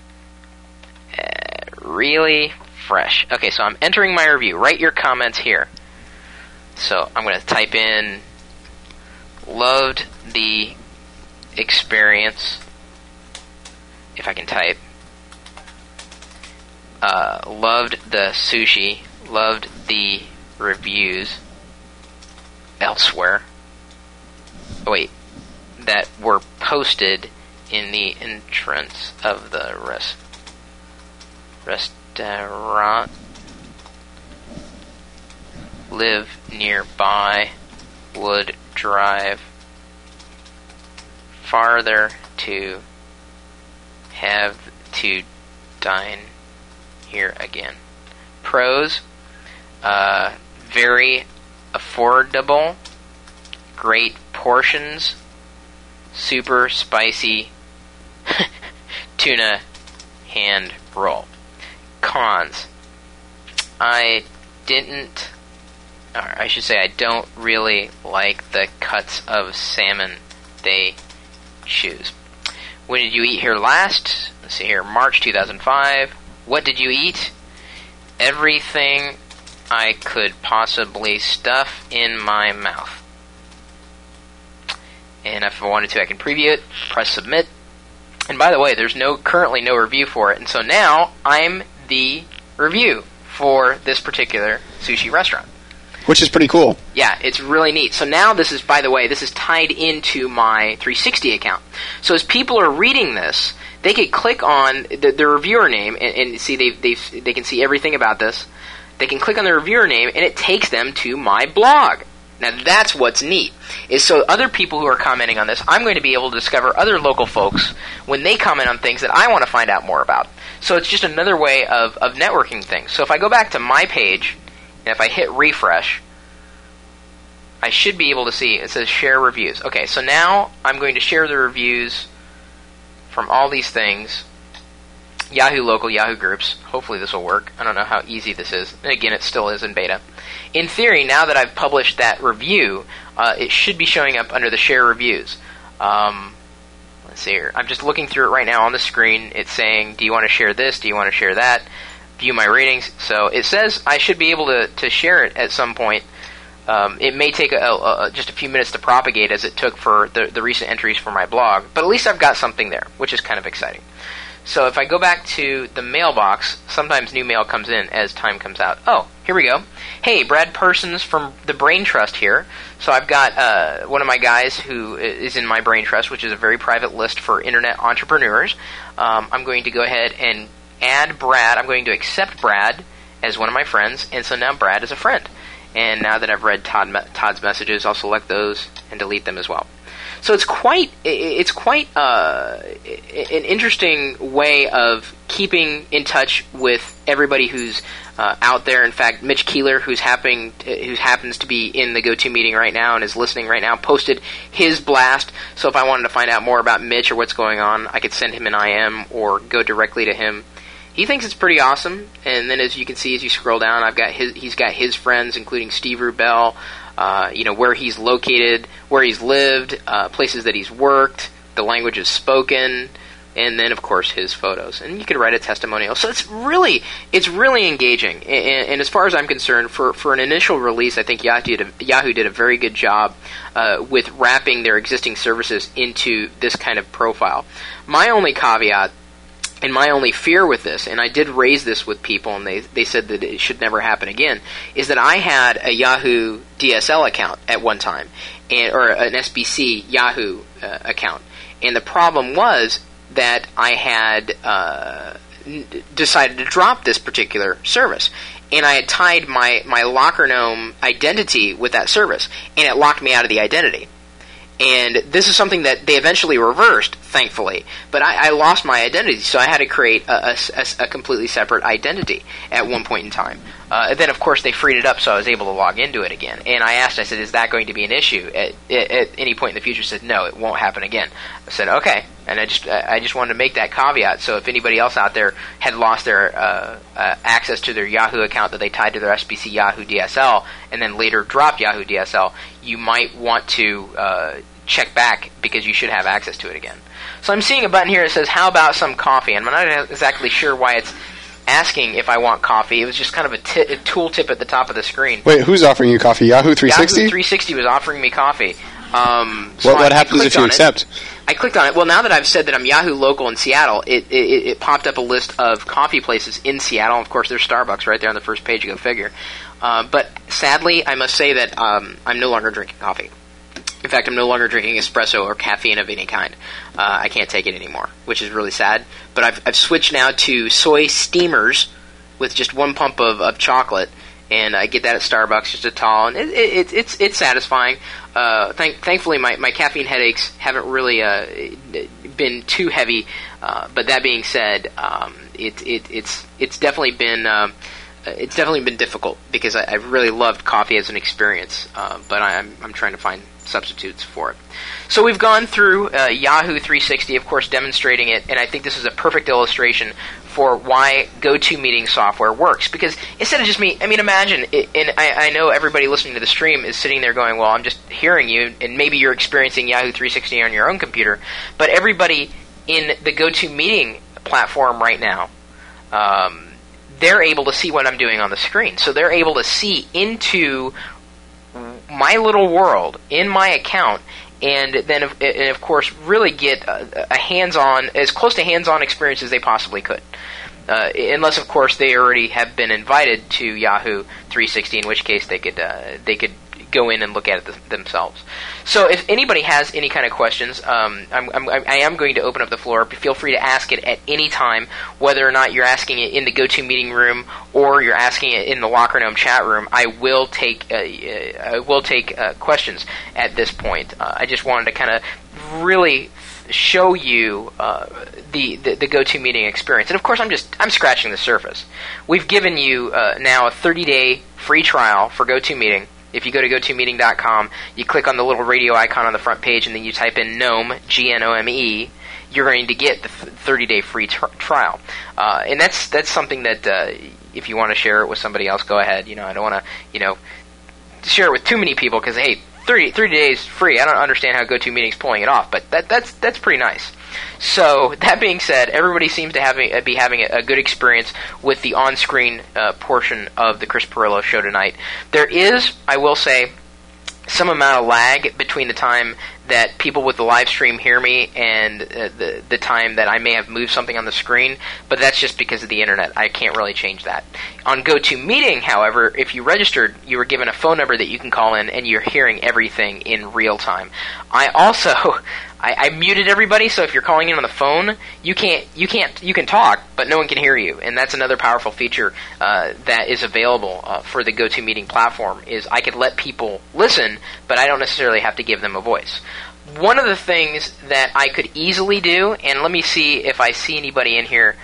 Uh, really fresh. Okay, so I'm entering my review. Write your comments here. So I'm going to type in loved the experience, if I can type. Uh, loved the sushi. Loved the reviews elsewhere. Oh, wait. That were posted in the entrance of the rest restaurant. Live nearby. Would drive farther to have to dine here again. Pros. Uh, very affordable. Great portions. Super spicy tuna hand roll. Cons. I didn't, or I should say I don't really like the cuts of salmon they choose. When did you eat here last? Let's see here, March two thousand five. What did you eat? Everything I could possibly stuff in my mouth. And if I wanted to, I can preview it, press submit. And by the way, there's no currently no review for it. And so now I'm the review for this particular sushi restaurant. Which is pretty cool. Yeah, it's really neat. So now this is, by the way, this is tied into my three sixty account. So as people are reading this, they could click on the, the reviewer name and, and see they they they can see everything about this. They can click on the reviewer name and it takes them to my blog. Now that's what's neat, is so other people who are commenting on this, I'm going to be able to discover other local folks when they comment on things that I want to find out more about. So it's just another way of, of networking things. So if I go back to my page, and if I hit refresh, I should be able to see, it says share reviews. Okay, so now I'm going to share the reviews from all these things. Yahoo Local, Yahoo Groups. Hopefully this will work. I don't know how easy this is. And again, it still is in beta. In theory, now that I've published that review, uh, it should be showing up under the share reviews. Um, let's see here. I'm just looking through it right now on the screen. It's saying, do you want to share this? Do you want to share that? View my ratings. So it says I should be able to, to share it at some point. Um, it may take a, a, a, just a few minutes to propagate as it took for the, the recent entries for my blog. But at least I've got something there, which is kind of exciting. So if I go back to the mailbox, sometimes new mail comes in as time comes out. Oh, here we go. Hey, Brad Persons from the Brain Trust here. So I've got uh, one of my guys who is in my Brain Trust, which is a very private list for internet entrepreneurs. Um, I'm going to go ahead and add Brad. I'm going to accept Brad as one of my friends, and so now Brad is a friend. And now that I've read Todd, Todd's messages, I'll select those and delete them as well. So it's quite it's quite uh, an interesting way of keeping in touch with everybody who's uh, out there. In fact, Mitch Keeler, who's happening who happens to be in the GoToMeeting right now and is listening right now, posted his blast. So if I wanted to find out more about Mitch or what's going on, I could send him an I M or go directly to him. He thinks it's pretty awesome. And then, as you can see, as you scroll down, I've got his. He's got his friends, including Steve Rubell. Uh, you know, where he's located, where he's lived, uh, places that he's worked, the languages spoken, and then, of course, his photos. And you could write a testimonial. So it's really, it's really engaging. And, and as far as I'm concerned, for, for an initial release, I think Yahoo did a, Yahoo did a very good job uh, with wrapping their existing services into this kind of profile. My only caveat, and my only fear with this, and I did raise this with people, and they, they said that it should never happen again, is that I had a Yahoo D S L account at one time, and or an S B C Yahoo uh, account. And the problem was that I had uh, n- decided to drop this particular service. And I had tied my, my LockerGnome identity with that service, and it locked me out of the identity. And this is something that they eventually reversed thankfully. But I, I lost my identity, so I had to create a, a, a completely separate identity at one point in time. Uh, and then, of course, they freed it up, so I was able to log into it again. And I asked, I said, is that going to be an issue at, at, at any point in the future? I said, no, it won't happen again. I said, okay. And I just I just wanted to make that caveat, so if anybody else out there had lost their uh, uh, access to their Yahoo account that they tied to their S B C Yahoo D S L, and then later dropped Yahoo D S L, you might want to uh, check back, because you should have access to it again. So I'm seeing a button here that says, how about some coffee? And I'm not exactly sure why it's asking if I want coffee. It was just kind of a, t- a tooltip at the top of the screen. Wait, who's offering you coffee? Yahoo three sixty? Yahoo three sixty was offering me coffee. Um, so what what I, happens I if you accept? It. I clicked on it. Well, now that I've said that I'm Yahoo local in Seattle, it, it, it popped up a list of coffee places in Seattle. Of course, there's Starbucks right there on the first page. Go figure. Uh, but sadly, I must say that um, I'm no longer drinking coffee. In fact, I'm no longer drinking espresso or caffeine of any kind. Uh, I can't take it anymore, which is really sad. But I've, I've switched now to soy steamers with just one pump of, of chocolate, and I get that at Starbucks, just a tall, and it, it, it's it's satisfying. Uh, thank, thankfully, my, my caffeine headaches haven't really uh, been too heavy. Uh, but that being said, um, it, it it's it's definitely been uh, it's definitely been difficult, because I, I really loved coffee as an experience. Uh, but I'm I'm trying to find substitutes for it. So we've gone through uh, Yahoo three sixty, of course, demonstrating it, and I think this is a perfect illustration for why GoToMeeting software works. Because instead of just me, I mean, imagine, it, and I, I know everybody listening to the stream is sitting there going, well, I'm just hearing you, and maybe you're experiencing Yahoo three sixty on your own computer, but everybody in the GoToMeeting platform right now, um, they're able to see what I'm doing on the screen. So they're able to see into my little world in my account, and then, of, and of course, really get a, a hands-on, as close to hands-on experience as they possibly could. Uh, unless, of course, they already have been invited to Yahoo three sixty, in which case they could uh, they could go in and look at it th- themselves. So if anybody has any kind of questions, um, I'm, I'm, I am going to open up the floor. Feel free to ask it at any time, whether or not you're asking it in the GoToMeeting room or you're asking it in the Locker Gnome chat room. I will take uh, I will take uh, questions at this point. Uh, I just wanted to kind of really show you uh, the, the the GoToMeeting experience, and of course, I'm just I'm scratching the surface. We've given you uh, now a thirty day free trial for GoToMeeting. If you go to go to meeting dot com, you click on the little radio icon on the front page, and then you type in GNOME, G N O M E, you're going to get the thirty day free tr- trial. Uh, and that's that's something that uh, if you want to share it with somebody else, go ahead. You know, I don't want to, you know, share it with too many people, because, hey, thirty, thirty days free. I don't understand how GoToMeeting's pulling it off, but that that's that's pretty nice. So, that being said, everybody seems to have a, be having a, a good experience with the on-screen uh, portion of the Chris Pirillo show tonight. There is, I will say, some amount of lag between the time that people with the live stream hear me and uh, the the time that I may have moved something on the screen, but that's just because of the internet. I can't really change that. On GoToMeeting, however, if you registered, you were given a phone number that you can call in, and you're hearing everything in real time. I also I, I muted everybody, so if you're calling in on the phone, you can't you can't you can talk, but no one can hear you, and that's another powerful feature uh, that is available uh, for the GoToMeeting platform. Is I could let people listen, but I don't necessarily have to give them a voice. One of the things that I could easily do, and let me see if I see anybody in here.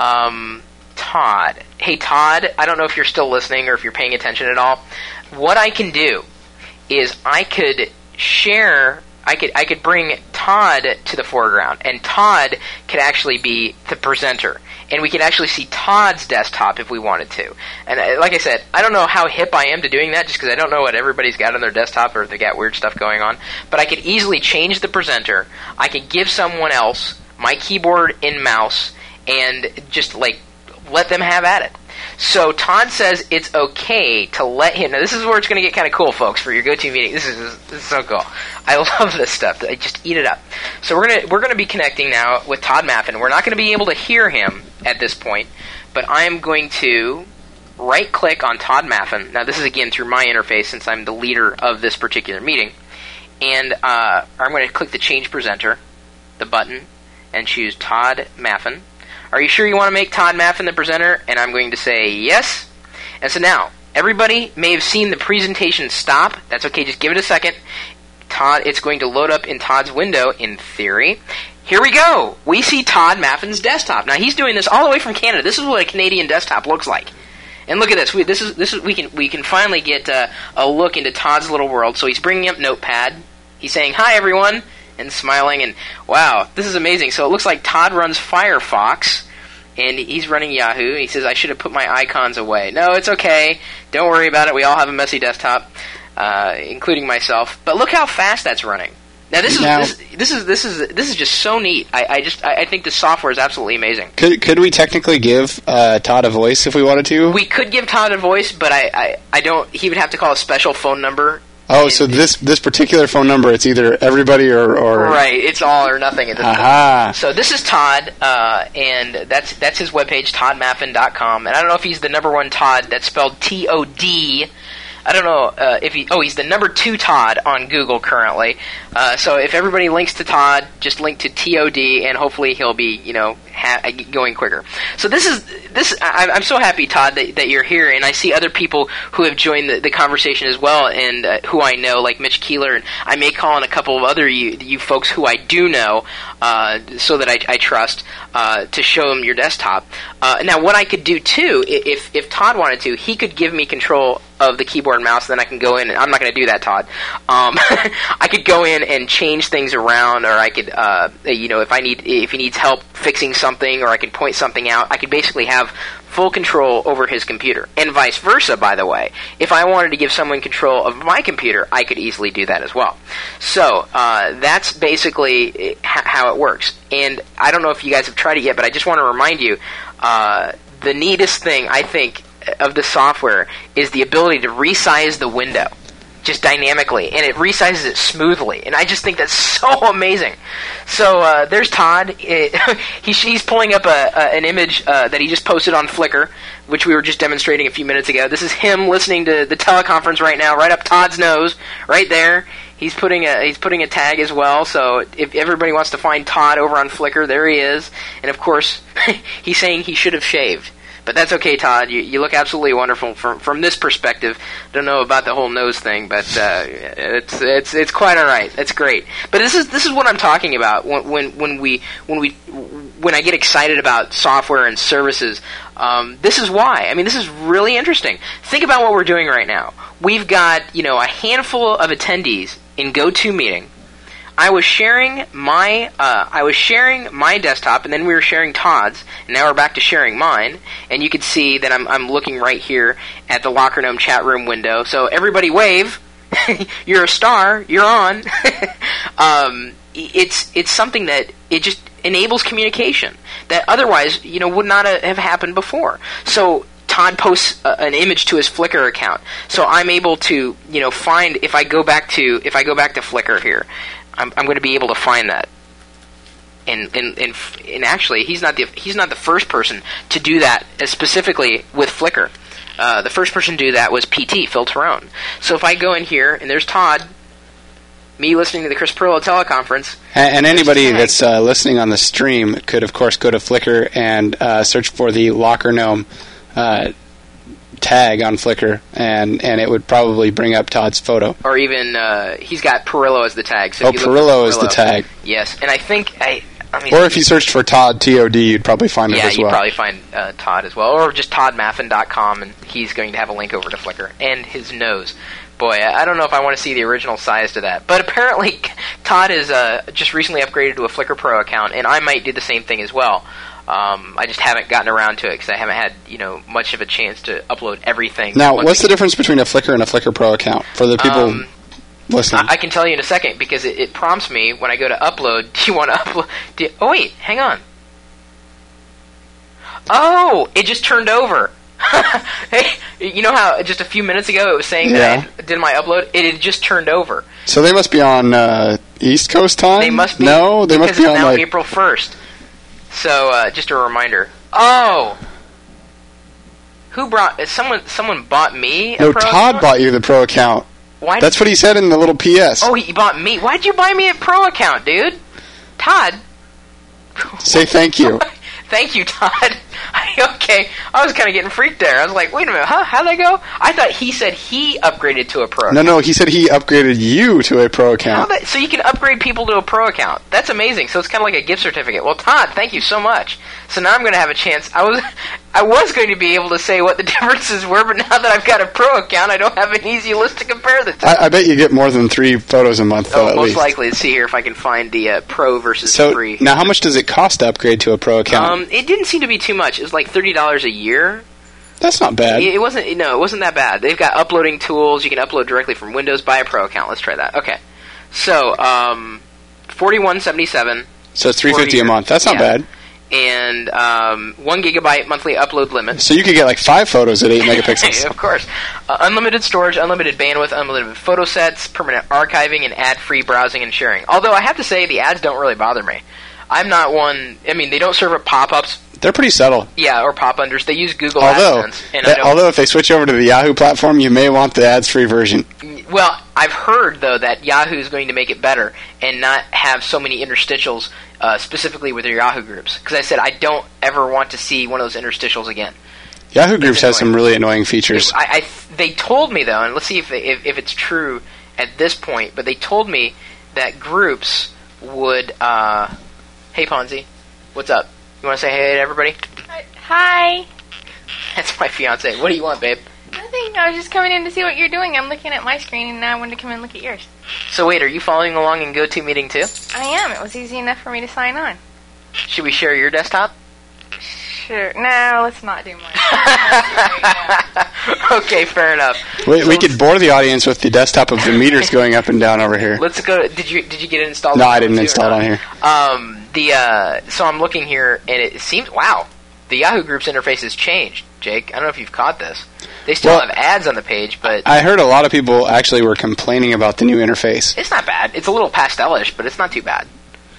Um, Todd, hey Todd, I don't know if you're still listening or if you're paying attention at all. What I can do is I could share. I could I could bring Todd to the foreground, and Todd could actually be the presenter, and we could actually see Todd's desktop if we wanted to. And uh, like I said, I don't know how hip I am to doing that, just because I don't know what everybody's got on their desktop, or if they got weird stuff going on. But I could easily change the presenter. I could give someone else my keyboard and mouse, and just like let them have at it. So Todd says it's okay to let him. Now this is where it's going to get kind of cool, folks, for your GoToMeeting. This is this is so cool. I love this stuff. I just eat it up. So we're gonna we're gonna be connecting now with Todd Maffin. We're not going to be able to hear him at this point, but I am going to right click on Todd Maffin. Now this is again through my interface, since I'm the leader of this particular meeting, and uh, I'm going to click the Change Presenter, the button, and choose Todd Maffin. Are you sure you want to make Todd Maffin the presenter? And I'm going to say yes. And so now, everybody may have seen the presentation stop. That's okay, just give it a second. Todd, it's going to load up in Todd's window, in theory. here we go. We see Todd Maffin's desktop. Now he's doing this all the way from Canada. This is what a Canadian desktop looks like. And look at this. We, this is this is we can we can finally get uh, a look into Todd's little world. So he's bringing up Notepad. He's saying hi everyone and smiling, and wow, this is amazing. So it looks like Todd runs Firefox. And he's running Yahoo. He says, I should have put my icons away. No, it's okay. Don't worry about it. We all have a messy desktop, uh, including myself. But look how fast that's running. Now this is now, this, this is this is this is just so neat. I, I just I, I think the software is absolutely amazing. Could could we technically give uh, Todd a voice if we wanted to? We could give Todd a voice, but I, I, I don't. He would have to call a special phone number. Oh, so this this particular phone number, it's either everybody or, or... Right, it's all or nothing at this Aha. point. So this is Todd, uh, and that's that's his webpage, todd maffin dot com. And I don't know if he's the number one Todd. That's spelled T O D. I don't know uh, if he... Oh, he's the number two Todd on Google currently. Uh, so if everybody links to Todd, just link to T O D, and hopefully he'll be, you know, ha- going quicker. So this is... this. I, I'm so happy, Todd, that, that you're here, and I see other people who have joined the, the conversation as well, and uh, who I know, like Mitch Keeler, and I may call on a couple of other you, you folks who I do know, uh, so that I, I trust, uh, to show them your desktop. Uh, now, what I could do, too, if, if Todd wanted to, he could give me control of the keyboard and mouse, and then I can go in, and I'm not going to do that, Todd. Um, I could go in and change things around, or I could, uh, you know, if I need, if he needs help fixing something, or I could point something out, I could basically have full control over his computer. And vice versa, by the way. If I wanted to give someone control of my computer, I could easily do that as well. So, uh, that's basically h- how it works. And I don't know if you guys have tried it yet, but I just want to remind you, uh, the neatest thing, I think, of the software is the ability to resize the window just dynamically, and it resizes it smoothly, and I just think that's so amazing. So uh, there's Todd. It, he, he's pulling up a, a, an image uh, that he just posted on Flickr, which we were just demonstrating a few minutes ago. This is him listening to the teleconference right now, right up Todd's nose, right there. He's putting a he's putting a tag as well, so if everybody wants to find Todd over on Flickr, there he is. And of course, he's saying he should have shaved. But that's okay, Todd. You, you look absolutely wonderful from from this perspective. Don't know about the whole nose thing, but uh, it's it's it's quite all right. That's great. But this is this is what I'm talking about when when when we when we when I get excited about software and services. Um, this is why. I mean, this is really interesting. Think about what we're doing right now. We've got, you know, a handful of attendees in GoToMeeting. I was sharing my uh, I was sharing my desktop, and then we were sharing Todd's, and now we're back to sharing mine. And you can see that I'm I'm looking right here at the Locker Gnome chat room window. So everybody wave. You're a star. You're on. um, it's it's something that it just enables communication that otherwise, you know, would not have happened before. So Todd posts uh, an image to his Flickr account, so I'm able to, you know, find if I go back to if I go back to Flickr here. I'm, I'm going to be able to find that, and and and, and actually, he's not the he's not the first person to do that uh, specifically with Flickr. Uh, the first person to do that was P T Phil Terone. So if I go in here and there's Todd, me listening to the Chris Pirillo teleconference, and, and anybody that's uh, listening on the stream could, of course, go to Flickr and uh, search for the Locker Gnome uh, tag on Flickr, and, and it would probably bring up Todd's photo. Or even, uh, he's got Pirillo as the tag. So oh, if you Pirillo look is the tag. Yes, and I think, I, I mean... Or if you searched for Todd, T O D, you'd probably find yeah, it as well. Yeah, you'd probably find uh, Todd as well. Or just todd maffin dot com, and he's going to have a link over to Flickr. And his nose. Boy, I don't know if I want to see the original size to that. But apparently, Todd is uh, just recently upgraded to a Flickr Pro account, and I might do the same thing as well. Um, I just haven't gotten around to it because I haven't had, you know, much of a chance to upload everything. Now, what's the difference between a Flickr and a Flickr Pro account for the people um, listening? I, I can tell you in a second because it, it prompts me when I go to upload. Do you want to upload? Do you, oh wait, hang on. Oh, it just turned over. Hey, you know how just a few minutes ago it was saying yeah. that I did my upload? It had just turned over. So they must be on uh, East Coast time? They must be. No, they must be on now like April first. So uh, just a reminder. Oh, who brought? Someone someone bought me. A no, Pro Todd account? bought you the Pro account. Why? That's what he said in the little P S. Oh, he bought me. Why'd you buy me a Pro account, dude? Todd. Say thank you. Thank you, Todd. Okay, I was kind of getting freaked there. I was like, wait a minute, huh? How'd that go? I thought he said he upgraded to a pro No, account. no, he said he upgraded you to a pro account. How that, so you can upgrade people to a pro account. That's amazing. So it's kind of like a gift certificate. Well, Todd, thank you so much. So now I'm going to have a chance. I was I was going to be able to say what the differences were, but now that I've got a pro account, I don't have an easy list to compare the two. I, I bet you get more than three photos a month, though, oh, at most least. likely. Let's see here if I can find the uh, pro versus So, free. now how much does it cost to upgrade to a pro account? Um, it didn't seem to be too much. It was like thirty dollars a year. That's not bad. It wasn't. No, it wasn't that bad. They've got uploading tools. You can upload directly from Windows. Buy a pro account. Let's try that. Okay. So, um, forty-one seventy-seven. So it's three hundred fifty dollars a month. That's not yeah. bad. And um, one gigabyte monthly upload limit. So you could get like five photos at eight megapixels. Of course. Uh, unlimited storage, unlimited bandwidth, unlimited photo sets, permanent archiving, and ad-free browsing and sharing. Although I have to say, the ads don't really bother me. I'm not one. I mean, they don't serve up pop-ups. They're pretty subtle. Yeah, or pop-unders. They use Google Although, AdSense. And that, I don't, although if they switch over to the Yahoo platform, you may want the ads-free version. Well, I've heard, though, that Yahoo is going to make it better and not have so many interstitials, uh, specifically with their Yahoo groups. Because I said I don't ever want to see one of those interstitials again. Yahoo Groups has some really annoying features. I, I, they told me, though, and let's see if, they, if if it's true at this point, but they told me that groups would... Uh, hey, Ponzi. What's up? You want to say hey to everybody? Hi. That's my fiance. What do you want, babe? Nothing. I was just coming in to see what you're doing. I'm looking at my screen, and now I wanted to come in and look at yours. So wait, are you following along in GoToMeeting too? I am. It was easy enough for me to sign on. Should we share your desktop? Sure. No, let's not do mine. Okay, fair enough. We, So we could bore the audience with the desktop of the meters going up and down over here. Let's go. Did you did you get it installed? No, on I didn't too, or install it not? on here. Um, the uh, so I'm looking here, and it seems wow. The Yahoo Groups interface has changed, Jake. I don't know if you've caught this. They still Well, have ads on the page, but I heard a lot of people actually were complaining about the new interface. it's not bad. It's a little pastelish, but it's not too bad.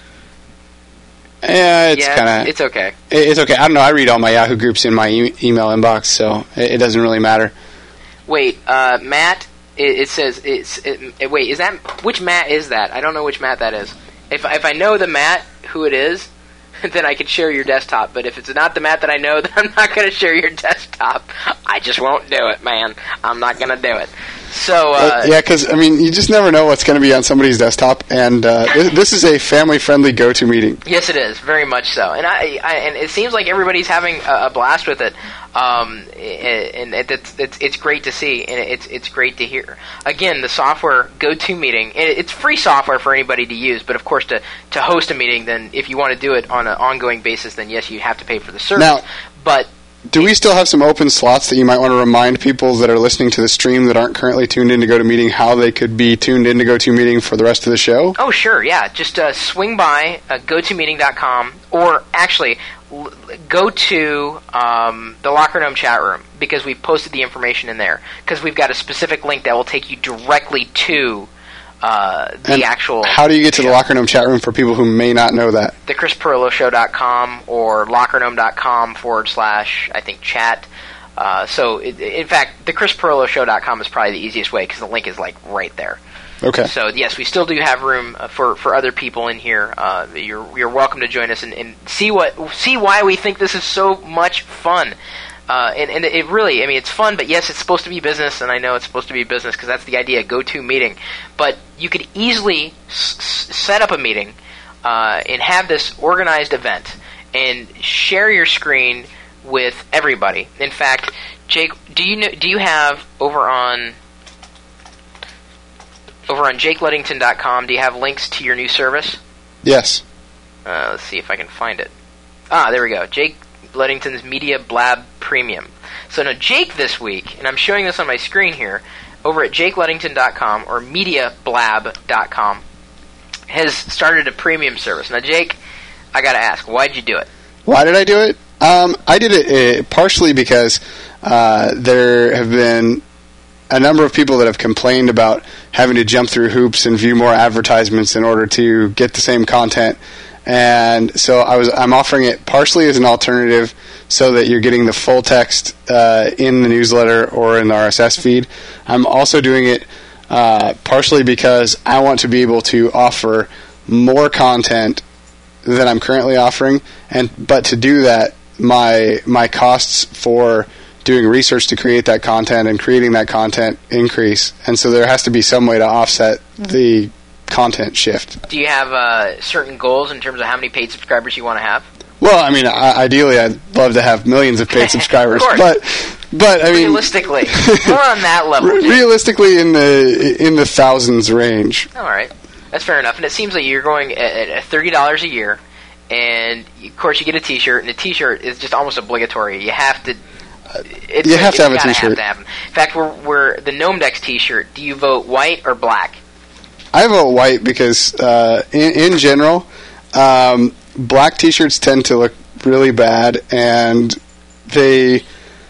Yeah, it's yeah, kind of it's okay. it's okay. I don't know. I read all my Yahoo Groups in my e- email inbox, so it, it doesn't really matter. Wait, uh, Matt. It, it says it's. It, it, wait, is that which Matt is that? I don't know which Matt that is. If if I know the Matt who it is, then I could share your desktop. But if it's not the Matt that I know, then I'm not going to share your desktop. I just won't do it, man. I'm not going to do it. So uh, Uh, yeah, because I mean, you just never know what's going to be on somebody's desktop, and uh, this, this is a family-friendly go-to meeting. yes, it is very much so, and I, I and it seems like everybody's having a, a blast with it. Um, and it, it's, it's it's great to see, and it's it's great to hear. Again, the software GoToMeeting, it, it's free software for anybody to use, but of course, to, to host a meeting, then if you want to do it on an ongoing basis, then yes, you have to pay for the service. Now- but Do we still have some open slots that you might want to remind people that are listening to the stream that aren't currently tuned in to GoToMeeting how they could be tuned in to GoToMeeting for the rest of the show? oh, sure, yeah, just uh, swing by uh, go to meeting dot com, or actually l- go to um, the Locker Gnome chat room, because we've posted the information in there, because we've got a specific link that will take you directly to uh, the And actual... How do you get to the Locker Gnome chat room for people who may not know that? the chris perillo show dot com or lockernome dot com forward slash, I think, chat. Uh, so, it, in fact, the chris perillo show dot com is probably the easiest way, because the link is, like, right there. Okay. So, yes, we still do have room uh, for, for other people in here. Uh, you're you're welcome to join us and, and see what see why we think this is so much fun. Uh, and, and it really, I mean, it's fun, but yes, it's supposed to be business, and I know it's supposed to be business because that's the idea, GoToMeeting. But you could easily s- s- set up a meeting uh, and have this organized event and share your screen with everybody. In fact, Jake, do you know, do you have over on over on jake ludington dot com, do you have links to your new service? Yes. Uh, let's see if I can find it. Ah, there we go. Jake Ludington's Media Blab Premium. So now Jake this week, and I'm showing this on my screen here, over at jake ludington dot com or media blab dot com, has started a premium service. Now, Jake, I gotta ask, why'd you do it? Why did I do it? Um, I did it uh, partially because uh, there have been a number of people that have complained about having to jump through hoops and view more advertisements in order to get the same content. And so I was, I'm offering it partially as an alternative so that you're getting the full text uh, in the newsletter or in the R S S feed. I'm also doing it uh, partially because I want to be able to offer more content than I'm currently offering, and but to do that, my my costs for doing research to create that content and creating that content increase, and so there has to be some way to offset the content shift. Do you have uh, certain goals in terms of how many paid subscribers you want to have? Well, I mean, I, ideally, I'd love to have millions of paid subscribers, of but but I mean, realistically, more on that level. Re- realistically, in the in the thousands range. All right, that's fair enough. And it seems like you're going at, at thirty dollars a year, and of course, you get a T-shirt, and a T-shirt is just almost obligatory. You have to. It's you have it's to have a T-shirt. T-shirt. Have to have them. In fact, we're, we're the Gnome Decks T-shirt. Do you vote white or black? I vote white because, uh, in, in general, um, black T-shirts tend to look really bad, and they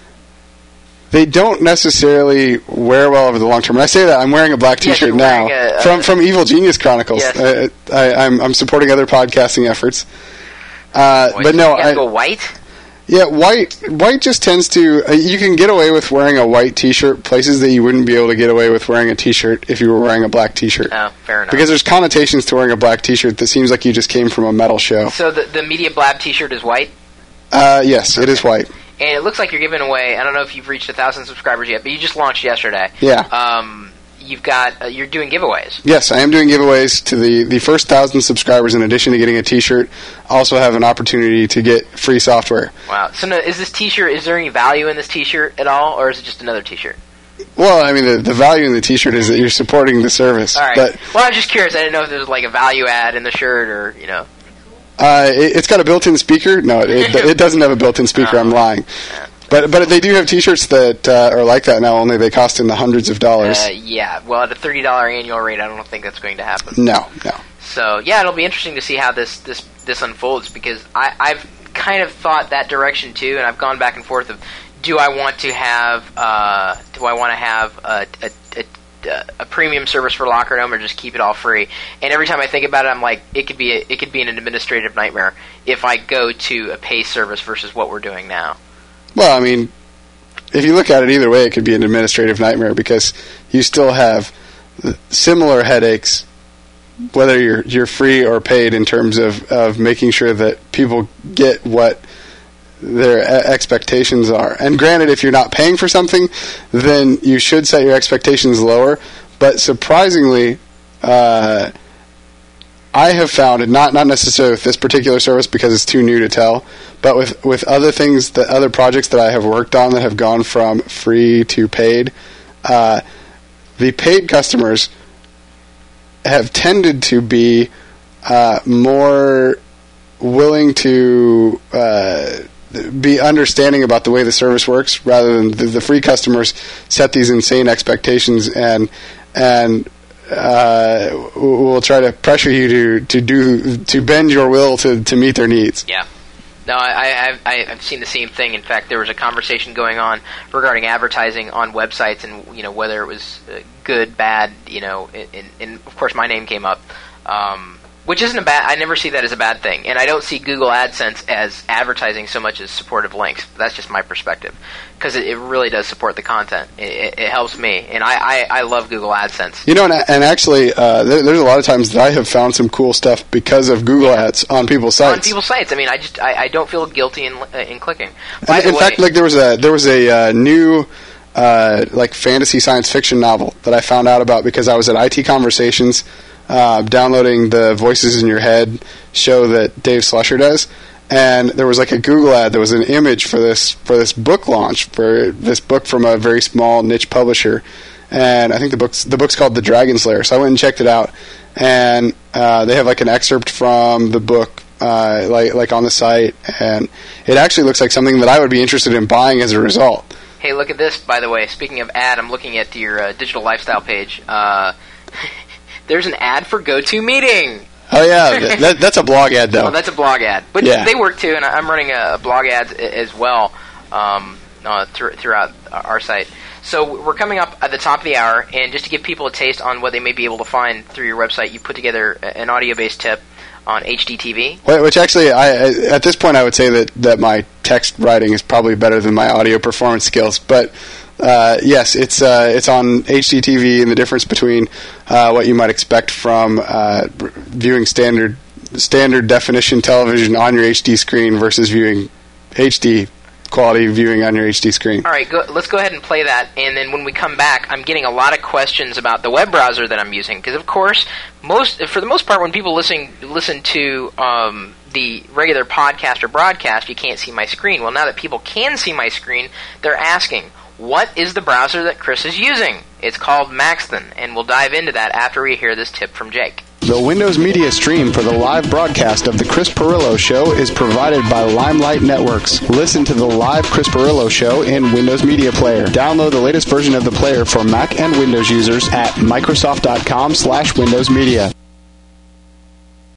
they don't necessarily wear well over the long term. And I say that I'm wearing a black Yes, T-shirt you're now wearing a- from from Evil Genius Chronicles. Yes. Uh, I, I'm I'm supporting other podcasting efforts, uh, Boy, but no, you gotta I, go white. yeah, white white just tends to. Uh, you can get away with wearing a white T-shirt places that you wouldn't be able to get away with wearing a T-shirt if you were wearing a black T-shirt. Oh, fair enough. Because there's connotations to wearing a black T-shirt that seems like you just came from a metal show. So the the Media Blab T-shirt is white, Uh, yes, it is white. and it looks like you're giving away. I don't know if you've reached a thousand subscribers yet, but you just launched yesterday. Yeah. Um, you've got uh, you're doing giveaways. Yes, I am doing giveaways to the, the first thousand subscribers. In addition to getting a T-shirt, also have an opportunity to get free software. Wow. So, no, is this T-shirt? Is there any value in this T-shirt at all, or is it just another T-shirt? Well, I mean, the, the value in the T-shirt is that you're supporting the service. All right. But Well, I was just curious. I didn't know if there was like a value add in the shirt, or you know. uh, it, it's got a built-in speaker. No, it, it, it doesn't have a built-in speaker. Oh. I'm lying. Yeah. But but they do have T-shirts that uh, are like that now. Only they cost in the hundreds of dollars. Uh, yeah. Well, at a thirty dollar annual rate, I don't think that's going to happen. no, no. So yeah, it'll be interesting to see how this this this unfolds, because I, I've kind of thought that direction too, and I've gone back and forth of, do I want to have uh, do I want to have a, a, a, a premium service for Locker Room, or just keep it all free? And every time I think about it, I'm like, it could be a, it could be an administrative nightmare if I go to a pay service versus what we're doing now. Well, I mean, if you look at it either way, it could be an administrative nightmare because you still have similar headaches, whether you're you're free or paid, in terms of, of making sure that people get what their e- expectations are. And granted, if you're not paying for something, then you should set your expectations lower. But surprisingly, uh, I have found, not not necessarily with this particular service because it's too new to tell, but with, with other things, that other projects that I have worked on that have gone from free to paid, uh, the paid customers have tended to be uh, more willing to uh, be understanding about the way the service works, rather than the, the free customers set these insane expectations and and uh, will try to pressure you to, to do to bend your will to, to meet their needs. Yeah. No, I, I, I've seen the same thing. In fact, there was a conversation going on regarding advertising on websites, and you know whether it was uh, good, bad. You know, and, and of course my name came up, um, which isn't a bad. I never see that as a bad thing, and I don't see Google AdSense as advertising so much as supportive links. That's just my perspective, because it, it really does support the content. It, it, it helps me, and I, I, I love Google AdSense. You know, and, and actually, uh, there, there's a lot of times that I have found some cool stuff because of Google Ads on people's sites. On people's sites. I mean, I just I, I don't feel guilty in uh, in clicking. By And the in way, fact, like there was a there was a uh, new uh, like fantasy science fiction novel that I found out about because I was at I T Conversations, uh, downloading the Voices in Your Head show that Dave Slusher does, and there was like a Google ad. There was an image for this for this book launch for this book from a very small niche publisher, and I think the book's the book's called The Dragon Slayer. So I went and checked it out, and uh, they have like an excerpt from the book. Uh, like like on the site, and it actually looks like something that I would be interested in buying as a result. Hey, look at this, by the way. Speaking of ad, I'm looking at your uh, digital lifestyle page. Uh, there's an ad for GoToMeeting. Oh yeah, that, that's a blog ad though. Well, that's a blog ad, but Yeah. they work too, and I'm running a blog ad as well um, uh, th- throughout our site. So we're coming up at the top of the hour, and just to give people a taste on what they may be able to find through your website, you put together an audio-based tip on H D T V. Wh- Which actually, I, I at this point, I would say that, that my text writing is probably better than my audio performance skills. But uh, yes, it's uh, it's on H D T V, and the difference between uh, what you might expect from uh, viewing standard standard definition television on your H D screen versus viewing H D quality viewing on your H D screen. All right, go, let's go ahead and play that, and then when we come back, I'm getting a lot of questions about the web browser that I'm using, because of course, most for the most part, when people listen listen to um, the regular podcast or broadcast, you can't see my screen. Well, now that people can see my screen, they're asking, what is the browser that Chris is using? It's called Maxthon, and we'll dive into that after we hear this tip from Jake. The Windows Media stream for the live broadcast of The Chris Pirillo Show is provided by Limelight Networks. Listen to the live Chris Pirillo Show in Windows Media Player. Download the latest version of the player for Mac and Windows users at Microsoft dot com slash Windows Media.